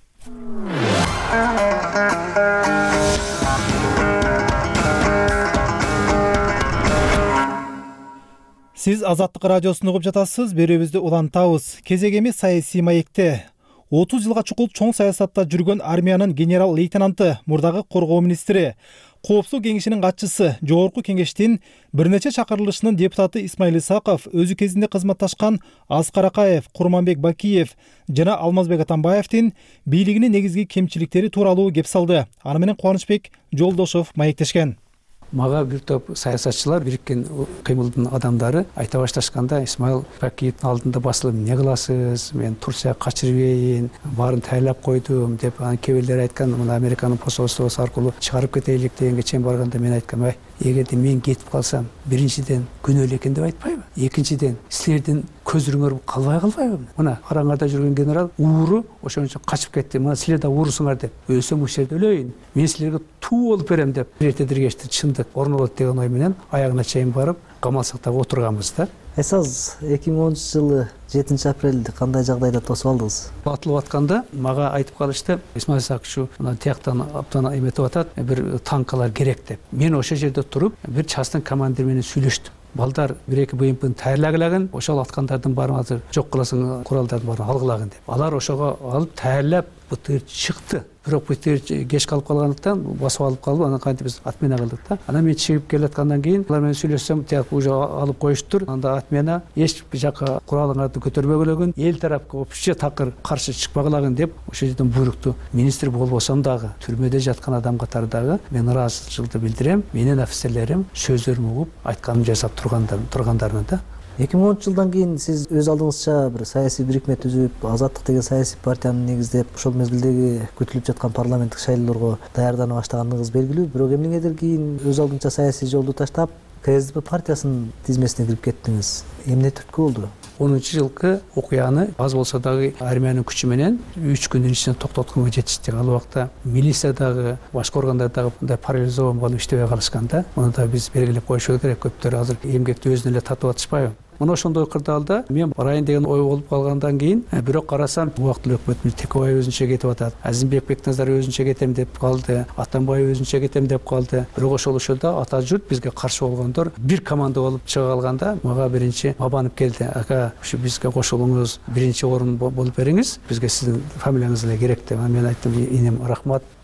Сиз Азаттык радиосун угуп жатасыз. Берүүбүздү улантабыз. Кезегеми саясий маекте. отуз жылга чукул чоң саясатта жүргөн армиянын генерал лейтенанты, мурдагы коргоо министри, Коопсуздук кеңешинин катчысы, жогорку кеңештин бир нече чакырылышынын депутаты Исмаил Исаков, өзү кезинде кызматташкан Аскар Акаев, Курманбек Бакиев жана Алмазбек Атамбаевдин бийлигинин негизги кемчиликтери тууралуу кеп салды. Аны менен Кубанычбек Жолдошов маектешкен. Мага бир топ саясатчылар, бириккен кыймылдын адамдары айта башташканда, Исмаил Бакиевдин алдында басылып, эмне кыласыз? Мен Турцияга качырбайын, баарын тайлап койдум деп анын кебелдери айткан, мына Американын посольствосу аркылуу чыгарып кетейлик дегенге чейин барганда мен айткам, ай, эгерде мен кетип калсам, биринчиден күнөөлүү экен деп айтпайбы? Экинчиден, силердин көзүрүңөр калбай калбайбы? Мына караңарда жүргөн генерал ууру ошон үчүн качып кетти. Мына силер да уурусуңар деп. Өлсөм ушул жерде өлөйүн. Мен силерге туу болуп берем деп. Эртедиргечти чындык орун болот деген ой менен аягына чейин барып, камал сактап отурганбыз да. Эсас эки миң онунчу жылы жетинчи апрелде кандай жагдайда тосуп алдыңыз? Атылып атканда мага айтып калышты, Исмаил Исакович мына тияктан аптан эметип атат, бир танкалар керек деп. Мен ошол жерде туруп, бир частын командир менен сүйлөштүм. Балдар бир-эки БМПны таярлагылагын, ошол аткандардын баарын азыр жок кыласың, куралдардын баарын алгылагын деп. Алар ошого алып таярлап бытыр чыкты. Бирок бытыр кеч калып калгандыктан басып алып калып, анан кантип биз отмена кылдык да. Анан мен чыгып келаткандан кийин алар менен сүйлөшсөм, тияк уже алып коюштур. Анда отмена эч бир жака куралыңарды көтөрбөгүлөгүн, эл тарапка вообще такыр каршы чыкпагылагын деп ошол жерден буйрукту. Министр болбосом дагы, түрмөдө жаткан адам катары дагы мен ыраазычылыкты билдирем. Менин офицерлерим сөздөрүмү угуп, айтканымды жасап тургандар тургандарына да. эки миң онунчу жылдан кийин сиз өз алдыңызча бир саясий бирикме түзүп, Азаттык деген саясий партияны негиздеп, ошол мезгилдеги күтүлүп жаткан парламенттик шайлоолорго даярдана баштаганыңыз белгилүү. Бирок эмнеңедир кийин өз алдыңча саясий жолду таштап, КСДП партиясынын тизмесине кирип кеттиңиз. Эмне түрткү болду? онунчу жылкы окуяны аз болсо дагы армиянын күчү менен үч күндүн ичинде токтотконго жетиштик. Ал убакта милиция дагы, башка органдар дагы мындай парализован болуп иштебей калышкан да. Муну да биз белгилеп коюшубуз керек. Көптөр азыр эмгекти өзүнө эле татып атышпайбы? Мына ошондой кырдаалда мен барайын деген ой болуп калгандан кийин, бирок карасам, убактылуу өкмөт Текебай өзүнчө кетип атат. Азимбек Бекназар өзүнчө кетем деп калды, Атамбаев өзүнчө кетем деп калды. Бирок ошол ошолда ата журт бизге каршы болгондор бир команда болуп чыга калганда, мага биринчи Мабанов келди. Ака, ушу бизге кошулуңуз, биринчи орун болуп бериңиз, бизге сиздин фамилияңыз эле керек деп. Мен айттым, инем рахмат,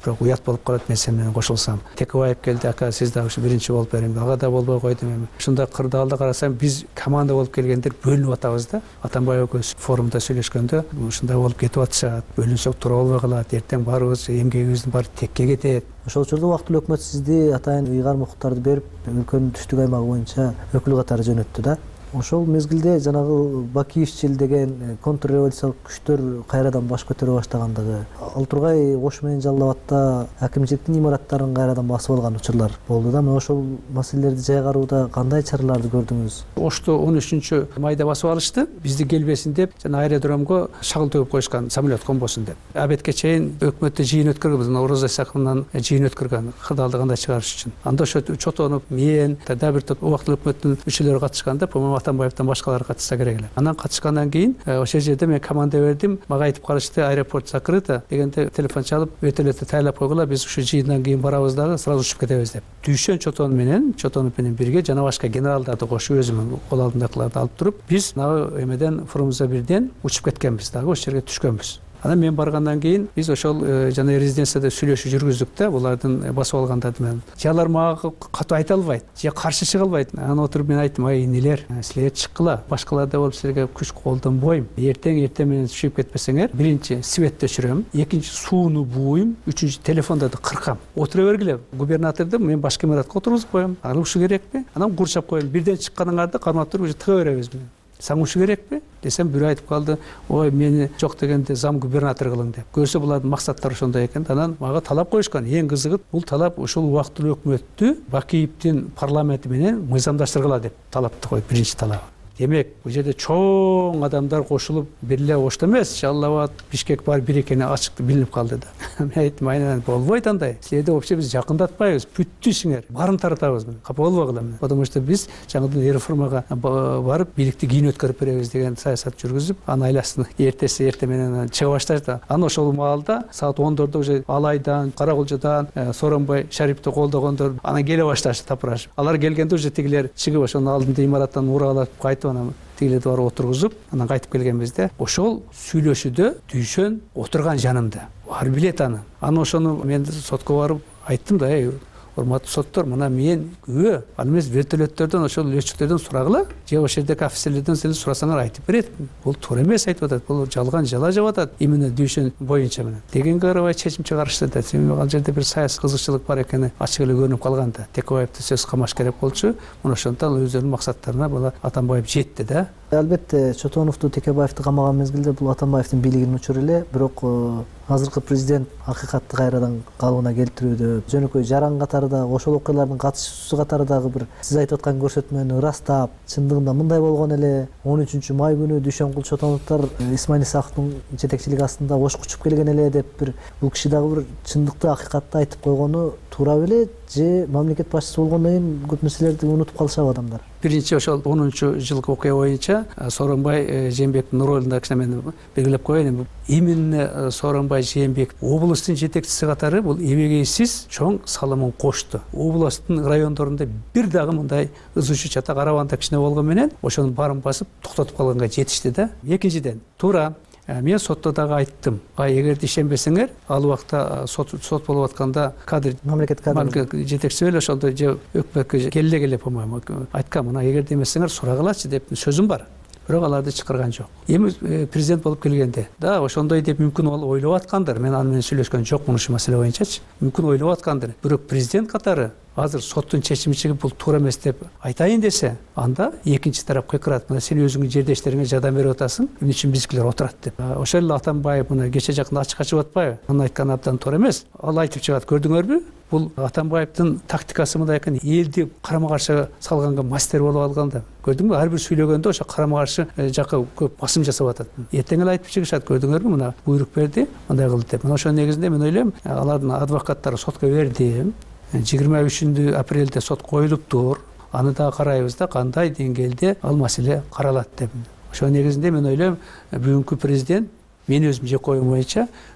бирок уят болуп калат мен сен менен кошулсам. Текебаев келди, ака сиз дагы ушу биринчи болуп берейин. Ага да болбой койдум эми. Ушундай кырдаалда карасам биз команда болуп келгендер бөлүнүп атабыз да. Атамбаев экөөбүз форумда сүйлөшкөндө ушундай болуп кетип атышат. Бөлүнсөк туура болбой калат. Эртең баарыбыз эмгегибиздин баары текке кетет. Ошол учурда убактылуу өкмөт сизди атайын ыйгар мукуктарды берип, өлкөнүн түштүк аймагы боюнча өкүл катары жөнөттү да. Ошол мезгилде жанагы Бакиевчил деген контрреволюциялык күчтөр кайрадан баш көтөрө баштагандыгы, ал тургай Ош менен Жалал абадта акимчиликтин имараттарын кайрадан басып алган учурлар болду да. Мына ошол маселелерди жайгарууда кандай чараларды көрдүңүз? Ошто он үчүнчү майда басып алышты. Бизди келбесин деп жана аэродромго шагыл төгүп коюшкан, самолет конбосун деп. Абетке чейин өкмөттө жыйын өткөргөн, Ороза Исаковдун жыйын өткөргөн кырдаалды кандай чыгарыш үчүн. Анда ошо чотонуп, мен да бир топ убактылуу өкмөттүн мүчөлөрү катышканда, по-моему Атамбаевден башкалар катышса керек эле. Анан катышкандан кийин ошол жерде мен команда бердим. Мага айтып калышты, аэропорт закрыто дегенде телефон чалып, вертолетти тайлап койгула, биз ушу жыйындан кийин барабыз дагы сразу учуп кетебиз деп. Дүйшөн Чотон менен, Чотонов менен бирге жана башка генералдарды кошуп өзүмүн кол алдындакыларды алып туруп, биз мына эмеден Фрунзе бирден учуп кеткенбиз дагы, ошол жерге түшкөнбүз. Анан мен баргандан кийин биз ошол жана резиденцияда сүйлөшүү жүргүздүк да, булардын басып алгандарды менен. Жалар мага катуу айта албайт, же каршы чыга албайт. Анан отуруп мен айттым, ай инилер, силер чыккыла, башкаларда болуп силерге күч колдонбойм. Эртең эртең менен түшүп кетпесеңер, биринчи светти өчүрөм, экинчи сууну бууйм, үчүнчү телефондорду кыркам. Отура бергиле, губернаторду мен башка имаратка отургузуп коем. Аны ушу керекпи? Анан курчап коем. Бирден чыкканыңарды кармап туруп уже тыга беребиз. Саң ушу керекпи? Десем бирөө айтып калды, ой мени жок дегенде зам губернатор кылың деп. Көрсө булардын максаттары ошондой экен. Анан мага талап коюшкан. Эң кызыгы бул талап ошол убактылуу өкмөттү Бакиевдин парламенти менен мыйзамдаштыргыла деп талапты коюп, биринчи талабы. Демек, бул жерде чоң адамдар кошулуп, бириле Ошто эмес, Жалал абад, Бишкек бар бир экени ачык билинип калды да. Мен айттым, айнан болбойт андай. Силерди вообще биз жакындатпайбыз, бүттү ишиңер. Барын таратабыз. Капа болбогула мен. Потому что биз жаңыдан реформага барып, бийликти кийин өткөрүп беребиз деген саясат жүргүзүп, анын айласын эртеси эрте менен чыга башташты. Анан ошол маалда саат ондордо уже Алайдан, Карагулжадан, Сооронбай Шарипти колдогондор анан келе башташты тапырашып. Алар келгенде уже тигилер чыгып ошонун алдында имараттан уралап кайтып анан тигилерди барып отургузуп, анан кайтып келгенбизде ошол сүйлөшүүдө Дүйшөн отурган жанымда. Баары билет аны. Анан ошону мен сотко барып айттым да, эй, урматтуу соттор, мына мен күбө, ал эмес вертолеттерден ошол летчиктерден сурагыла, же ошол жердеги офицерлерден силер сурасаңар айтып берет. Бул туура эмес айтып атат, бул жалган жала жаап атат. Именно Дүйшөн боюнча менен. Дегенге карабай чечим чыгарышты да. Себеби ал жерде бир саясий кызыкчылык бар экени ачык эле көрүнүп калган да. Текебаевди сөз камаш керек болчу. Мына ошондон өздөрүнүн максаттарына бала Атамбаев жетти да. Албетте Чотоновду, Текебаевди камаган мезгилде бул Атамбаевдин бийлигинин учуру эле, бирок азыркы президент акыйкатты кайрадан калыбына келтирүүдө жөнөкөй жаран катарында ошол окуялардын катышуучусу катарындагы бир сиз айтып аткан көрсөтмөнү ырастап, чындыгында мындай болгон эле он үчүнчү май күнү Дүйшөнкул Чотоновдор Исмаил Исаковдун жетекчилиги астында Ошко учуп келген эле деп бир бул киши дагы бир чындыкты акыйкатты айтып койгону туура беле, же мамлекет башчысы болгондон кийин көп нерселерди унутуп калышабы адамдар? Биринчи ошол онунчу жылкы окуя боюнча Сооронбай Жээнбековдун ролунда кичине мен белгилеп коеюн. Именно Сооронбай Жээнбеков областын жетекчиси катары бул эбегейсиз чоң салымын кошту. Областтын райондорунда бир дагы мындай ызычуу чата Карабанда кичине болгон менен ошонун баарын басып токтотуп калганга жетишти да. Экинчиден, туура мен сотто дагы айттым. А эгерде ишенбесеңер, ал убакта сот сот болуп атканда кадр мамлекет кадр жетекчиси эле ошондо же өкмөткө келе келе по-моему айткан, мына эгерде эмесеңер сурагылачы деп сөзүм бар. Бирок аларды чакырган жок. Эми президент болуп келгенде да ошондой деп мүмкүн ол ойлоп аткандыр. Мен аны менен сүйлөшкөн жокмун ушул маселе боюнчачы. Мүмкүн ойлоп аткандыр. Бирок президент катары азыр соттун чечими чыгып бул туура эмес деп айтайын десе, анда экинчи тарап кыйкырат. Мына сен өзүңдүн жердештериңе жардам берип атасың, эмне үчүн биздикилер отурат деп. Ошол эле Атамбаев мына кече жакында ачык ачып атпайбы? Анын айтканы абдан туура эмес. Ал айтып чыгат, көрдүңөрбү? Бул Атамбаевдин тактикасы мындай экен, элди карама каршы салганга мастер болуп алганда. Көрдүңбү? Ар бир сүйлөгөндө ошо карама каршы жакка көп басым жасап атат. Эртең эле айтып чыгышат, көрдүңөрбү? Мына буйрук берди, мындай кылды деп. Мына ошонун негизинде мен ойлойм, алардын адвокаттары сотко берди. жыйырма үчүнчү апрелде сот коюлуптур. Аны да карайбыз да кандай деңгээлде ал маселе каралат деп. Ошонун негизинде мен ойлойм, бүгүнкү президент мен өзүм жеке оюм боюнча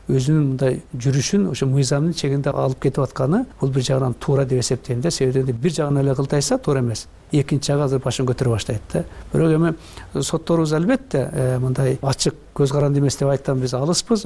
өзүнүн мындай жүрүшүн ошо мыйзамдын чегинде алып кетип атканы бул бир жагынан туура деп эсептейм да. Себеби бир жагынан эле кылтайса туура эмес, экинчи жагы азыр башын көтөрө баштайт да. Бирок эми сотторубуз албетте мындай ачык көз каранды эмес деп айттан биз алыспыз.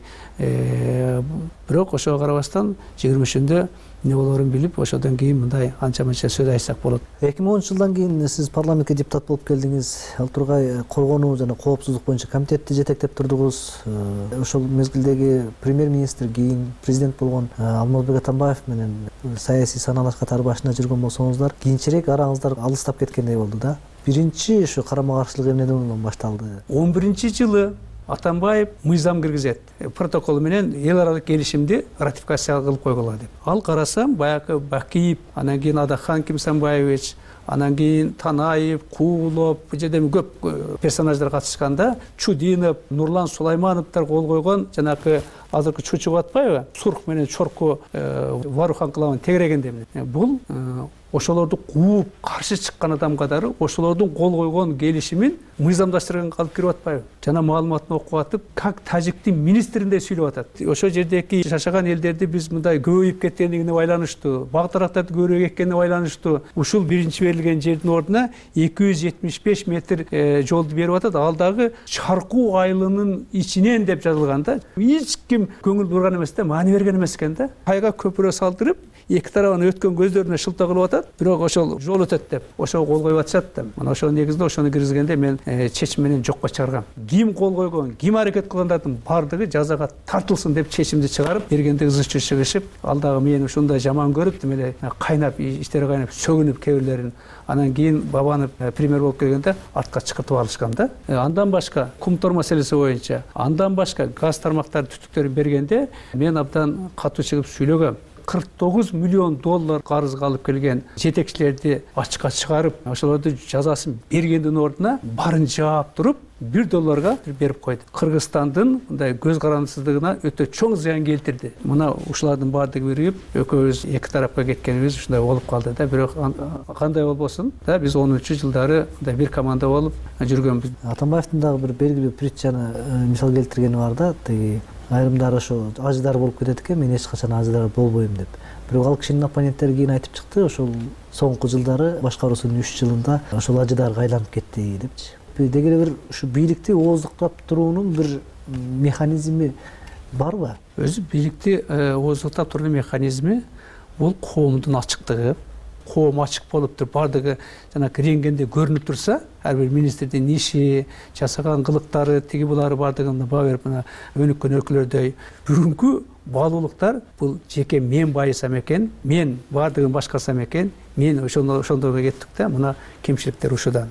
Бирок ошого карабастан жыйырма үчүндө эмне болорун билип, ошодон кийин мындай анча мынча сөз айтсак болот. эки миң онунчу жылдан кийин сиз парламентке депутат болуп келдиңиз. Ал тургай коргонуу жана коопсуздук боюнча комитетти жетектеп турдуңуз. Ошол мезгилдеги премьер-министр, кийин президент болгон Алмазбек Атамбаев менен саясий саналаш катары башына жүргөн болсоңуздар, кийинчерээк араңыздар алыстап кеткендей болду да. Биринчи ушу карама-каршылык эмнеден башталды? он биринчи жылы Атамбаев мыйзам киргизет. Протокол менен эл аралык келишимди ратификация кылып койгула деп. Ал карасам, баягы Бакиев, анан кийин Адахан Кимсанбаевич, анан кийин Танаев, Куулов, бул жерде көп персонаждар катышканда, Чудинов, Нурлан Сулаймановдор кол койгон жанакы азыркы Чучуп атпайбы? Сурк менен Чорку Варух анкалабын тегерегенде эмне. Бул ошолорду кууп каршы чыккан адам катары ошолордун кол койгон келишимин мыйзамдаштырганга алып кирип атпайбы? Жана маалыматын окуп атып, как тажиктин министриндей сүйлөп атат. Ошо жердеги жашаган элдерди биз мындай көбөйүп кеткендигине байланыштуу, баг тарактарды көбүрөөк эккенине байланыштуу, ушул биринчи берилген жердин ордуна эки жүз жетимиш беш метр жолду берип атат. Ал дагы Чаркуу айылынын ичинен деп жазылган да. Эч ким көңүл бурган эмес да, маани берген эмес экен да. Кайга көпүрө салдырып, эки тарабын өткөн көздөрүнө шылтоо кылып атат. Бирок ошол жол өтөт деп, ошого кол коюп атышат да. Мына ошол негизде ошону киргизгенде мен чечим менен жокко чыгаргам. Ким кол койгон, ким аракет кылгандардын бардыгы жазага тартылсын деп чечимди чыгарып, бергенде ызы-чуу чыгышып, ал дагы мени ушундай жаман көрүп, демеле кайнап, иштери кайнап, сөгүнүп кээ бирлерин. Анан кийин бабаны премьер болуп келгенде артка чыгыртып алышкан да. Андан башка кумтор маселеси боюнча, андан башка газ тармактары түтүктөрүн бергенде мен абдан катуу чыгып сүйлөгөм. кырк тогуз миллион доллар карызга алып келген жетекчилерди ачыкка чыгарып, ошолорду жазасын бергендин ордуна барын жаап туруп, бир долларга берип койду. Кыргызстандын мындай көз карандысыздыгына өтө чоң зыян келтирди. Мына ушулардын баардыгы бирип, экөөбүз эки тарапка кеткенибиз ушундай болуп калды да. Бирок кандай болбосун, да биз онунчу жылдары мындай бир команда болуп жүргөнбүз. Атамбаевдин дагы бир белгилүү притчаны мисал келтиргени бар да, тиги айрымдары ошо ажыдар болуп кетет экен, мен эч качан ажыдар болбойм деп. Бирок ал кишинин оппоненттери кийин айтып чыкты, ошол соңку жылдары башкаруусунун үч жылында ошол ажыдарга айланып кетти депчи. Деги эле бир ушу бийликти ооздуктап туруунун бир механизми барбы? Өзү бийликти ооздуктап туруунун механизми бул коомдун ачыктыгы. Коом ачык болуп туруп, бардыгы жана киренгенде көрүнүп турса, ар бир министрдин иши, жасаган кылыктары, тиги булары бардыгын баа берип, мына өнүккөн өлкөлөрдөй бүгүнкү баалуулуктар бул жеке мен байысам экен, мен бардыгын башкарсам экен, мен ошондойго кеттик да, мына кемчиликтер ушудан.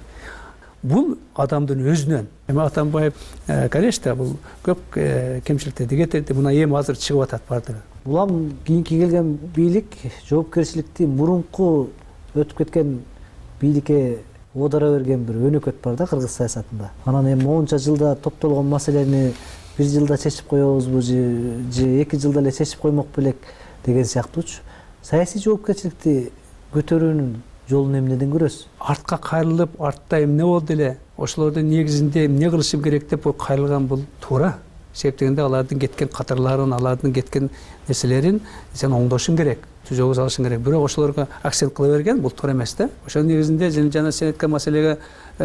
Бул адамдын өзүнөн. Эми Атамбаев, конечно, бул көп кемчиликтерди кетирди, мына эми азыр чыгып атат бардыгы. Улам кийинки келген бийлик жоопкерчиликти мурунку өтүп кеткен бийликке оодара берген бир өнөкөт бар да кыргыз саясатында. Анан эми онча жылда топтолгон маселени бир жылда чечип коебузбу же эки жылда эле чечип коймок белек деген сыяктуучу. Саясий жоопкерчиликти көтөрүүнүн жолун эмнеден көрөсүз? Артка кайрылып, артта эмне болду эле, ошолордун негизинде эмне кылышым керек деп кайрылган бул туура. Себептегенде алардын кеткен катарларын, алардын кеткен нерселерин сен оңдошуң керек, түзөгө салышың керек. Бирок ошолорго акцент кыла берген бул туура эмес да. Ошонун негизинде жана сен айткан маселеге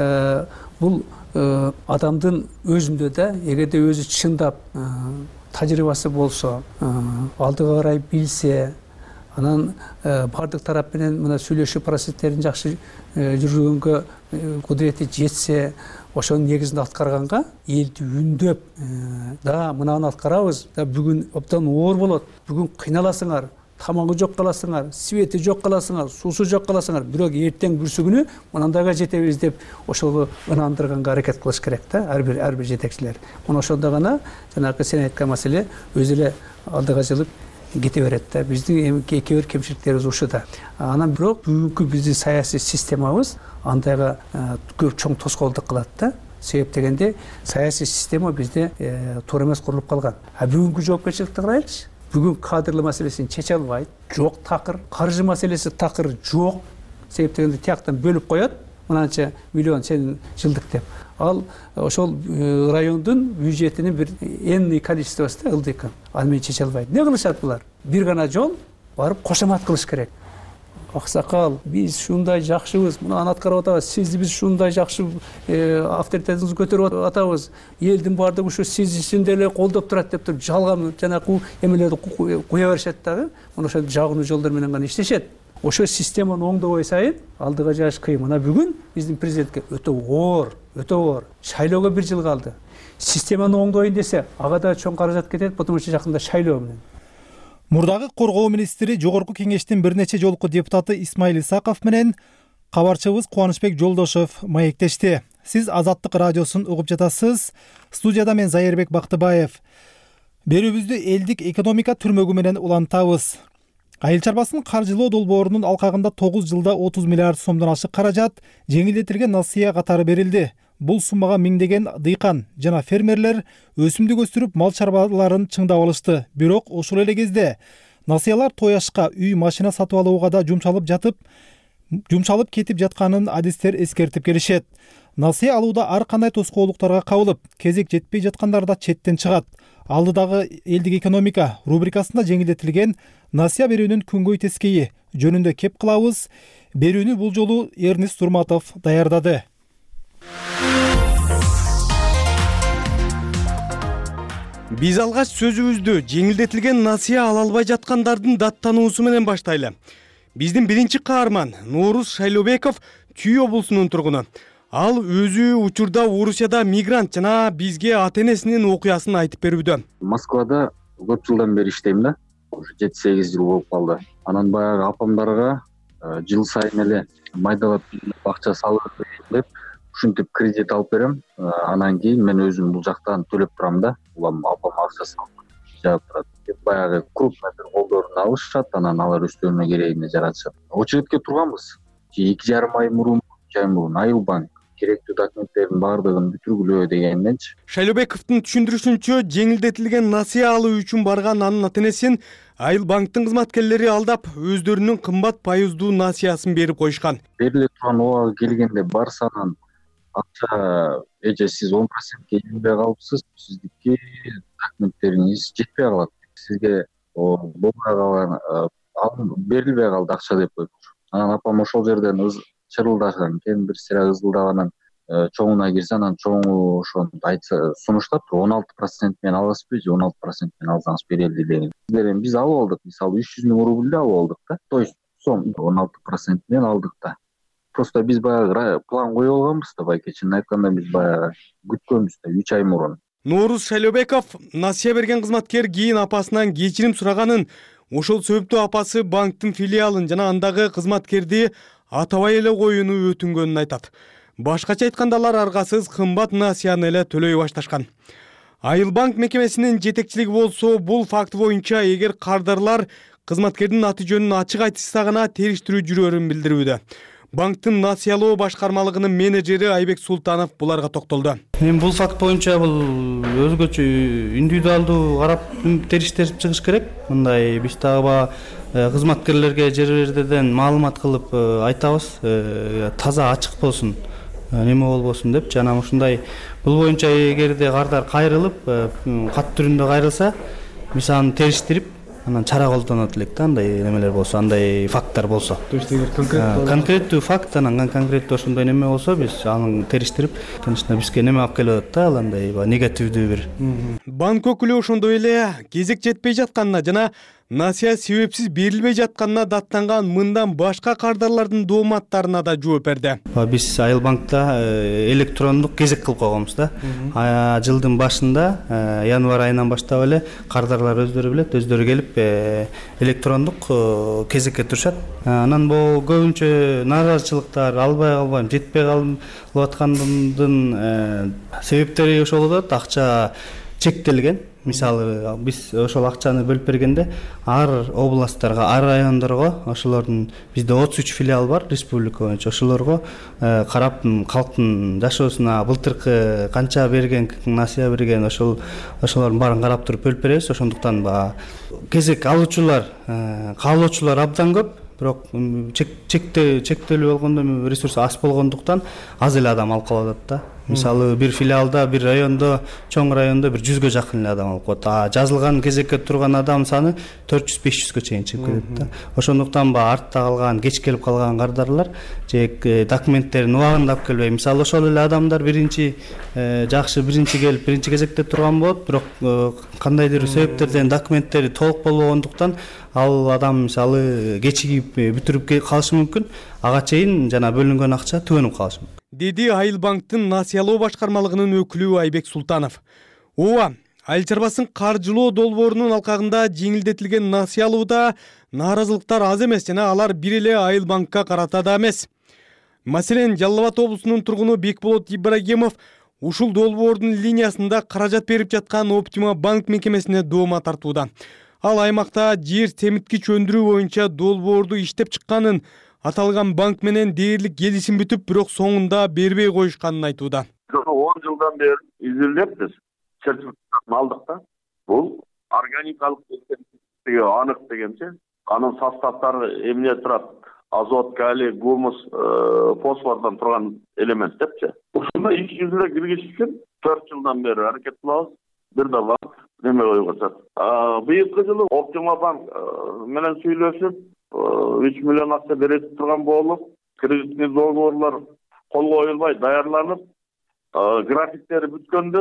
бул адамдын өзүндө да, эгерде өзү чындап тажрыйбасы болсо, алдыга карай билсе, анан бардык тарап менен мына сүйлөшүү процесстерин жакшы жүргөнгө кудурети жетсе, ошонун негизинде аткарганга элди үндөп, да мынаны аткарабыз, да бүгүн абдан оор болот, бүгүн кыйналасыңар, тамагы жок каласыңар, свети жок каласыңар, суусу жок каласыңар, бирок эртең бүрсүгүнү мынандайга жетебиз деп ошого ынандырганга аракет кылыш керек да, ар бир ар бир жетекчилер. Мына ошондо гана жанагы сен айткан маселе өзү эле алдыга жылып кете берет да. Биздин кээ бир кемчиликтерибиз ушуда. Анан бирок бүгүнкү биздин саясий системабыз андайга көп чоң тоскоолдук кылат да. Себеп дегенде саясий система бизде туура эмес курулуп калган. А бүгүнкү жоопкерчиликти карайлычы. Бүгүн кадрлы маселесин чече албайт, жок такыр, каржы маселеси такыр жок. Себеп дегенде тияктан бөлүп коет, мынанча миллион сен жылдык деп. Ал ошол райондун бюджетинин бир энный количествосы ылдык. Ал мен чече албайм. Не кылышат булар? Бир гана жол барып кошомат кылыш керек. Аксакал, биз ушундай жакшыбыз, муну аткарып атабыз. Сизди биз ушундай жакшы авторитетиңизди көтөрүп атабыз. Элдин баардыгы ушу сиз үчүн деле колдоп турат деп туруп жалган жанагы эмелерди куя беришет дагы. Мына ошо жагынуу жолдор менен гана иштешет. Ошо системаны оңдобой сайын алдыга жаш кыйын. Мына бүгүн биздин президентке өтө оор, өтө оор. Шайлоого бир жыл калды. Системаны оңдойын десе, ага да чоң каражат кетет, потому что жакында шайлоо менен. Мурдагы коргоо министри Жогорку кеңештин бир нече жолку депутаты Исмаил Исаков менен кабарчыбыз Кубанычбек Жолдошов маектешти. Сиз Азаттык радиосун угуп жатасыз. Студияда мен Зайырбек Бактыбаев. Берүүбүздү элдик экономика түрмөгү менен улантабыз. Айыл чарбасын каржылоо долбоорунун алкагында тогуз жылда отуз миллиард сомдон ашык каражат жеңилдетилген насыя катары берилди. Бул суммага миңдеген дыйкан жана фермерлер өсүмдүк өстүрүп мал чарбаларын чыңдап алышты. Бирок ошол эле кезде насыялар тояшка, үй, машина сатып алууга да жумшалып жатып, жумшалып кетип жатканын адистер эскертип келишет. Насыя алууда ар кандай тоскоолдуктарга кабылып, кезек жетпей жаткандар да четтен чыгат. Алдыдагы элдик экономика рубрикасында жеңилдетилген насыя берүүнүн күнгөй тескейи жөнүндө кеп кылабыз. Берүүнү бул жолу Эрнест Турматов даярдады. Биз алгач сөзүбүздү жеңилдетилген насыя ала албай жаткандардын даттануусу менен баштайлы. Биздин биринчи каарман Нооруз Шайлообеков Чүй облусунун тургуну. Ал өзү учурда Орусияда мигрант жана бизге ата-энесинин окуясын айтып берүүдө. Москвада көп жылдан бери иштейм да. жети сегиз жыл болуп калды. Анан баягы апамдарга жыл сайын эле майдалап акча салып деп ушинтип кредит алып берем. Анан кийин мен өзүм бул жактан төлөп турам да. Улам апам акча салып жаап турат. Баягы крупный бир колдорун алышат, анан алар өздөрүнө керегине жаратышат. Очередке турганбыз. эки жарым ай мурун, үч ай мурун Айыл банк керектүү документтердин баардыгын бүтүргүлөө дегенденчи. Шайлообековдун түшүндүрүшүнчө, жеңилдетилген насыя алуу үчүн барган анын ата-энесин Айыл банктын кызматкерлери алдап, өздөрүнүн кымбат пайыздуу насыясын берип коюшкан. Бериле турган убагы келгенде барсанан акча эже сиз он процентке ийинбей калыпсыз, сиздики документтериңиз жетпей калат. Сизге болбой калган берилбей калды акча деп коюптур. Анан апам ошол жерден чырылдашкан экен, бир сыйра ызылдаганан чоңуна кирсе, анан чоңу ошону айтса сунуштап он алты процент менен аласызбы же он алты процент менен алсаңыз берелди деген. Биздер эми биз алып алдык, мисалы үч жүз миң рубльдü алып алдык да. То есть сом он алты процент менен алдык да. Просто биз баягы план коюп алганбыз да, байке чынын айтканда биз баягы күткөнбүз да үч ай мурун. Нооруз Шайлообеков насыя берген кызматкер кийин апасынан кечирим сураганын, ошол себептүү апасы банктын филиалын жана андагы кызматкерди атабай эле коюуну өтүнгөнүн айтат. Башкача айтканда алар аргасыз кымбат насыяны эле төлөй башташкан. Айыл банк мекемесинин жетекчилиги болсо бул факт боюнча эгер кардарлар кызматкердин аты жөнүн ачык айтышса гана териштирүү жүрөрүн билдирүүдө. Банктын насыялоо башкармалыгынын менеджери Айбек Султанов буларга токтолду. Эми бул факт боюнча бул өзгөчө индивидуалдуу карап териштирип чыгыш керек. Мындай биз дагы кызматкерлерге жерлерден маалымат кылып айтабыз, таза ачык болсун, неме болбосун деп. Жана ушундай бул боюнча эгерде кардар кайрылып, кат түрүндө кайрылса, биз аны териштирип, анан чара колдонот элек да, андай немелер болсо, андай факттар болсо. То есть эгер конкреттүү факт, анан конкреттүү ошондой неме болсо, биз аны териштирип, конечно, бизге неме алып келип атат да, андай негативдүү бир. Банк өкүлү ошондой эле кезек жетпей жатканына жана насыя себепсиз берилбей жатканына даттанган мындан башка кардарлардын дооматтарына да жооп берди. Биз Айыл банкта электрондук кезек кылып койгонбуз да. Жылдын башында, январь айынан баштап эле кардарлар өздөрү билет, өздөрү келип электрондук кезекке турушат. Анан бул көбүнчө нааразычылыктар, албай калбайм, жетпей калып аткандын себептери ошол болот. Акча чектелген. Мисалы, биз ошол акчаны бөлүп бергенде ар областтарга, ар райондорго, ошолордун бизде отуз үч филиал бар республика боюнча, ошолорго карап калктын жашоосуна былтыркы канча берген, насыя берген, ошол ошолордун баарын карап туруп бөлүп беребиз. Ошондуктан баягы кезек алуучулар, каалоочулар абдан көп. бирок чекте чектелүү болгондо ресурс аз болгондуктан аз эле адам алып калып атат да. Мисалы бир филиалда, бир райондо, чоң райондо бир жүзгө жакын эле адам алып коет. А жазылган кезекке турган адам саны төрт жүз беш жүзгө чейин чыгып кетет да. Ошондуктан ба артта калган, кеч келип калган кардарлар же документтерин убагында алып келбей, мисалы ошол эле адамдар биринчи жакшы биринчи келип, биринчи кезекте турган болот, бирок кандайдыр себептерден документтери толук болбогондуктан ал адам мисалы кечигип бүтүрүп калышы мүмкүн, ага чейин жана бөлүнгөн акча түгөнүп калышы мүмкүн. Деди Айыл банктын насыялоо башкармалыгынын өкүлү Айбек Султанов. Ооба, айыл чарбасын каржылоо долбоорунун алкагында жеңилдетилген насыя алууда нааразылыктар аз эмес жана алар бир эле Айыл банкка карата да эмес. Маселен, Жалал Абад облусунун тургуну Бекболот Ибрагимов ушул долбоордун линиясында каражат берип жаткан Оптима банк мекемесине доoma тартууда. Ал аймакта жер темиткич өндүрүү боюнча долбоорду иштеп чыкканын, аталган банк менен дээрлик келишим бүтүп, бирок соңунда бербей коюшканын айтууда. он жылдан бери изилдеп биз сертификатын алдык да. Бул органикалык экендиги анык дегенче, анын составтары эмне турат? Азот, калий, гумус, фосфордон турган элемент депчи. Ушуну иш жүзүнө киргизиш үчүн төрт жылдан бери аракет кылабыз. Бир да банк неме койгузат. Быйылкы жылы Оптима банк менен сүйлөшүп үч миллион акча берет турган болуп, кредитный договорлор кол коюлбай даярланып, графиктери бүткөндө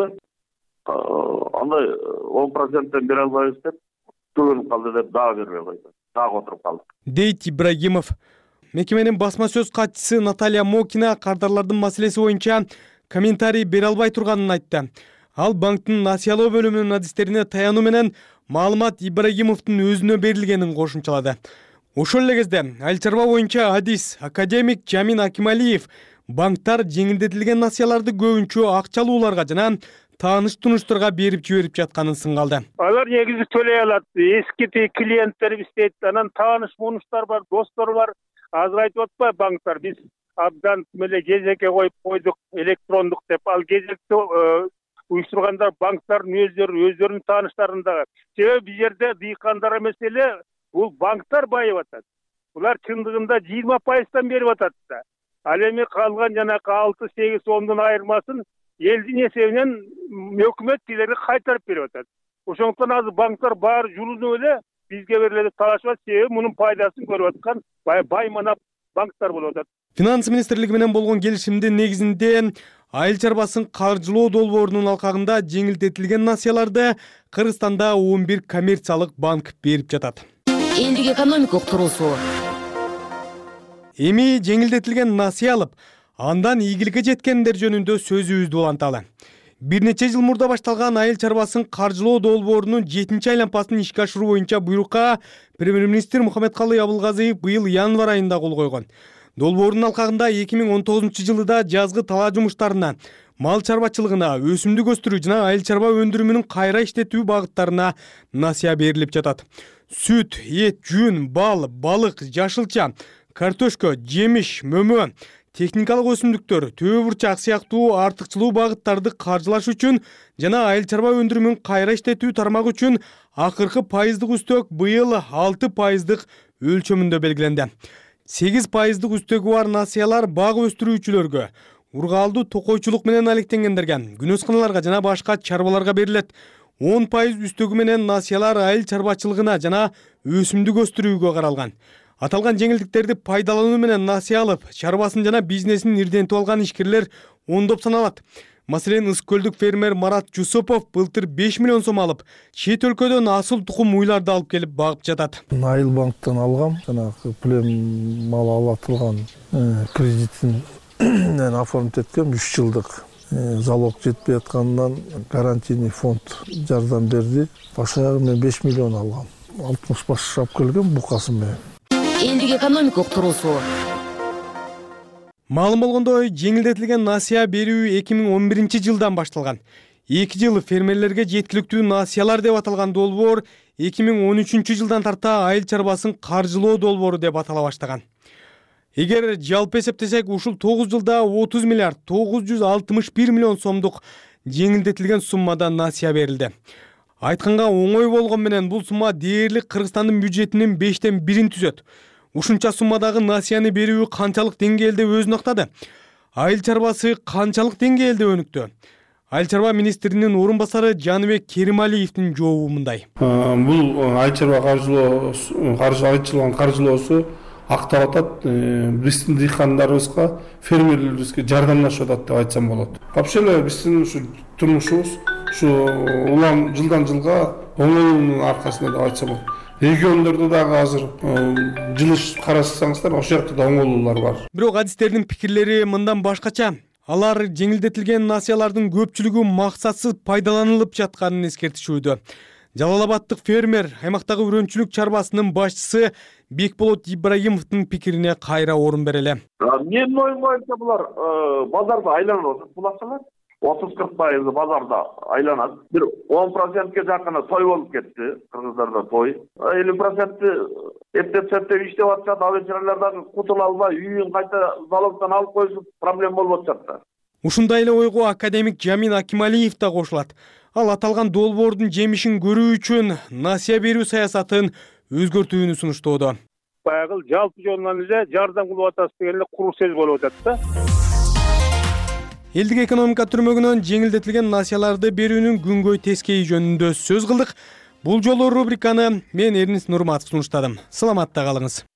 андай он проценттен бере албайбыз деп түгөнүп калды деп дагы бербей койду. Дагы отуруп калдык. Дейт Ибрагимов. Мекеменин басма сөз катчысы Наталья Мокина кардарлардын маселеси боюнча комментарий бере албай турганын айтты. Ал банктын насыялоо бөлүмүнүн адистерине таянуу менен маалымат Ибрагимовдун өзүнө берилгенин кошумчалады. Ошол эле кезде айыл чарба боюнча адис академик Жамин Акималиев банктар жеңилдетилген насыяларды көбүнчө акчалууларга жана тааныш-тунуштарга берип жиберип жатканын сынгалды. Алар негизи төлөй алат. Эски клиенттер иштейт, анан тааныш-мунуштар бар, достор бар. Азыр айтып атпайбы банктар биз абдан эле кезекке коюп койдук, электрондук деп. Ал кезекте уюштургандар банктардын өздөрү, өздөрүнүн тааныштарындагы. Себеби бул жерде дыйкандар эмес эле, бул банктар байып атат. Булар чындыгында жыйырма пайыздан берип атат да. Ал эми калган жанакы алты сегиз ондун айырмасын элдин эсебинен өкмөт тилерге кайтарып берип атат. Ошондуктан азыр банктар баары жулунуп эле бизге берилет талашып, себеби мунун пайдасын көрүп аткан бай манап банктар болуп атат. Финанс министрлиги менен болгон келишимдин негизинде айыл чарбасын каржылоо долбоорунун алкагында жеңилдетилген насыяларды Кыргызстанда он бир коммерциялык банк берип жатат. Элдик экономикалык тургусу. Эми жеңилдетилген насыя алып, андан ийгиликке жеткендер жөнүндө сөзүбүздү уланталы. Бир нече жыл мурда башталган айыл чарбасын каржылоо долбоорунун жетинчи айланпасын ишке ашыруу боюнча буйрукка премьер-министр Мухаммедкалый Абылгазиев быйыл январь айында кол койгон. Долбоордун алкагында эки миң он тогузунчу жылда жазгы талаа жумуштарына, мал чарбачылыгына, өсүмдүк өстүрүү жана айыл чарба өндүрүмүнүн кайра иштетүү багыттарына насыя берилип жатат. Сүт, эт, жүн, бал, балык, жашылча, картошка, жемиш, мөмө, техникалык өсүмдүктөр, төбө бурчак сыяктуу артыкчылуу багыттарды каржылаш үчүн жана айыл чарба өндүрүмүн кайра иштетүү тармагы үчүн акыркы пайыздык үстөк быйыл алты пайыздык өлчөмүндө белгиленди. сегиз пайыздык үстөгү бар насыялар бак өстүрүүчүлөргө, ургаалдуу токойчулук менен алектенгендерге, күнөсканаларга жана башка чарбаларга берилет. он пайыз үстөгү менен насыялар айыл чарбачылыгына жана өсүмдүк өстүрүүгө каралган. Аталган жеңилдиктерди пайдалануу менен насыя алып, чарбасын жана бизнесин ирдентип алган ишкерлер ондоп саналат. Маселен, Ыс көлдүк фермер Марат Жусупов былтыр беш миллион сом алып, чет өлкөдөн асыл тукум уйларды алып келип багып жатат. Айыл банктан алгам, жанагы пулем мал алатылган кредитин оформить эткем үч жылдык. Залог жетпей аткандан гарантийный фонд жардам берди. Башка мен беш миллион алгам. алтымыш баш алып келгем букасын менен. Элдик экономикалык тургусу. Маалым болгондой, жеңилдетилген насыя берүү эки миң он биринчи жылдан башталган. эки жыл фермерлерге жеткиликтүү насыялар деп аталган долбоор эки миң он үчүнчү жылдан тарта айыл чарбасын каржылоо долбоору деп атала баштаган. Эгер жалпы эсептесек, ушул тогуз жылда отуз миллиард тогуз жүз алтымыш бир миллион сомдук жеңилдетилген суммада насыя берилди. Айтканга оңой болгон менен бул сумма дээрлик Кыргызстандын бюджетинин бештен бирин түзөт. ушунча суммадагы насыяны берүү канчалык деңгээлде өзүн актады? Айыл чарбасы канчалык деңгээлде өнүктү? Айыл чарба министринин орун басары Жаныбек Керималиевдин жообу мындай. Бул айыл чарба каржыланган каржылоосу актап атат. Биздин дыйкандарыбызга, фермерлерибизге жардамдашып атат деп айтсам болот. Вообще эле биздин ушу турмушубуз ушу улам жылдан жылга оңоюунун аркасында деп айтсам болот. Региондордо дагы азыр жылыш карасаңыздар, ошол жакта да оңолуулар бар. Бирок адистердин пикирлери мындан башкача. Алар жеңилдетилген насыялардын көпчүлүгү максатсыз пайдаланылып жатканын эскертишүүдө. Жалал Абаддык фермер аймактагы үрөнчүлүк чарбасынын башчысы Бекболот Ибраимовдун пикирине кайра орун берели. Менин оюм боюнча булар базарда айланып атат. Бул акчалар отуз кырк пайызы базарда айланат. Бир он процентке жакыны той болуп кетти. Кыргыздарда той. элүү проценти эптеп-септеп иштеп атышат. Ал чаралардан кутула албай, үйүн кайта залогдон алып коюшуп проблема болуп атышат. Ушундай эле ойго академик Жамин Акималиев да кошулат. Ал аталган долбоордун жемишин көрүү үчүн насыя берүү саясатын өзгөртүүнү сунуштоодо. Баягы жалпы жолунан эле жардам кылып атабыз деген эле куру сөз болуп атат да. Элдик экономика түрмөгүнөн жеңилдетилген насыяларды берүүнүн күнгөй тескейи жөнүндө сөз кылдык. Бул жолу рубриканы мен Эрнис Нурматов сунуштадым. Саламатта калыңыз.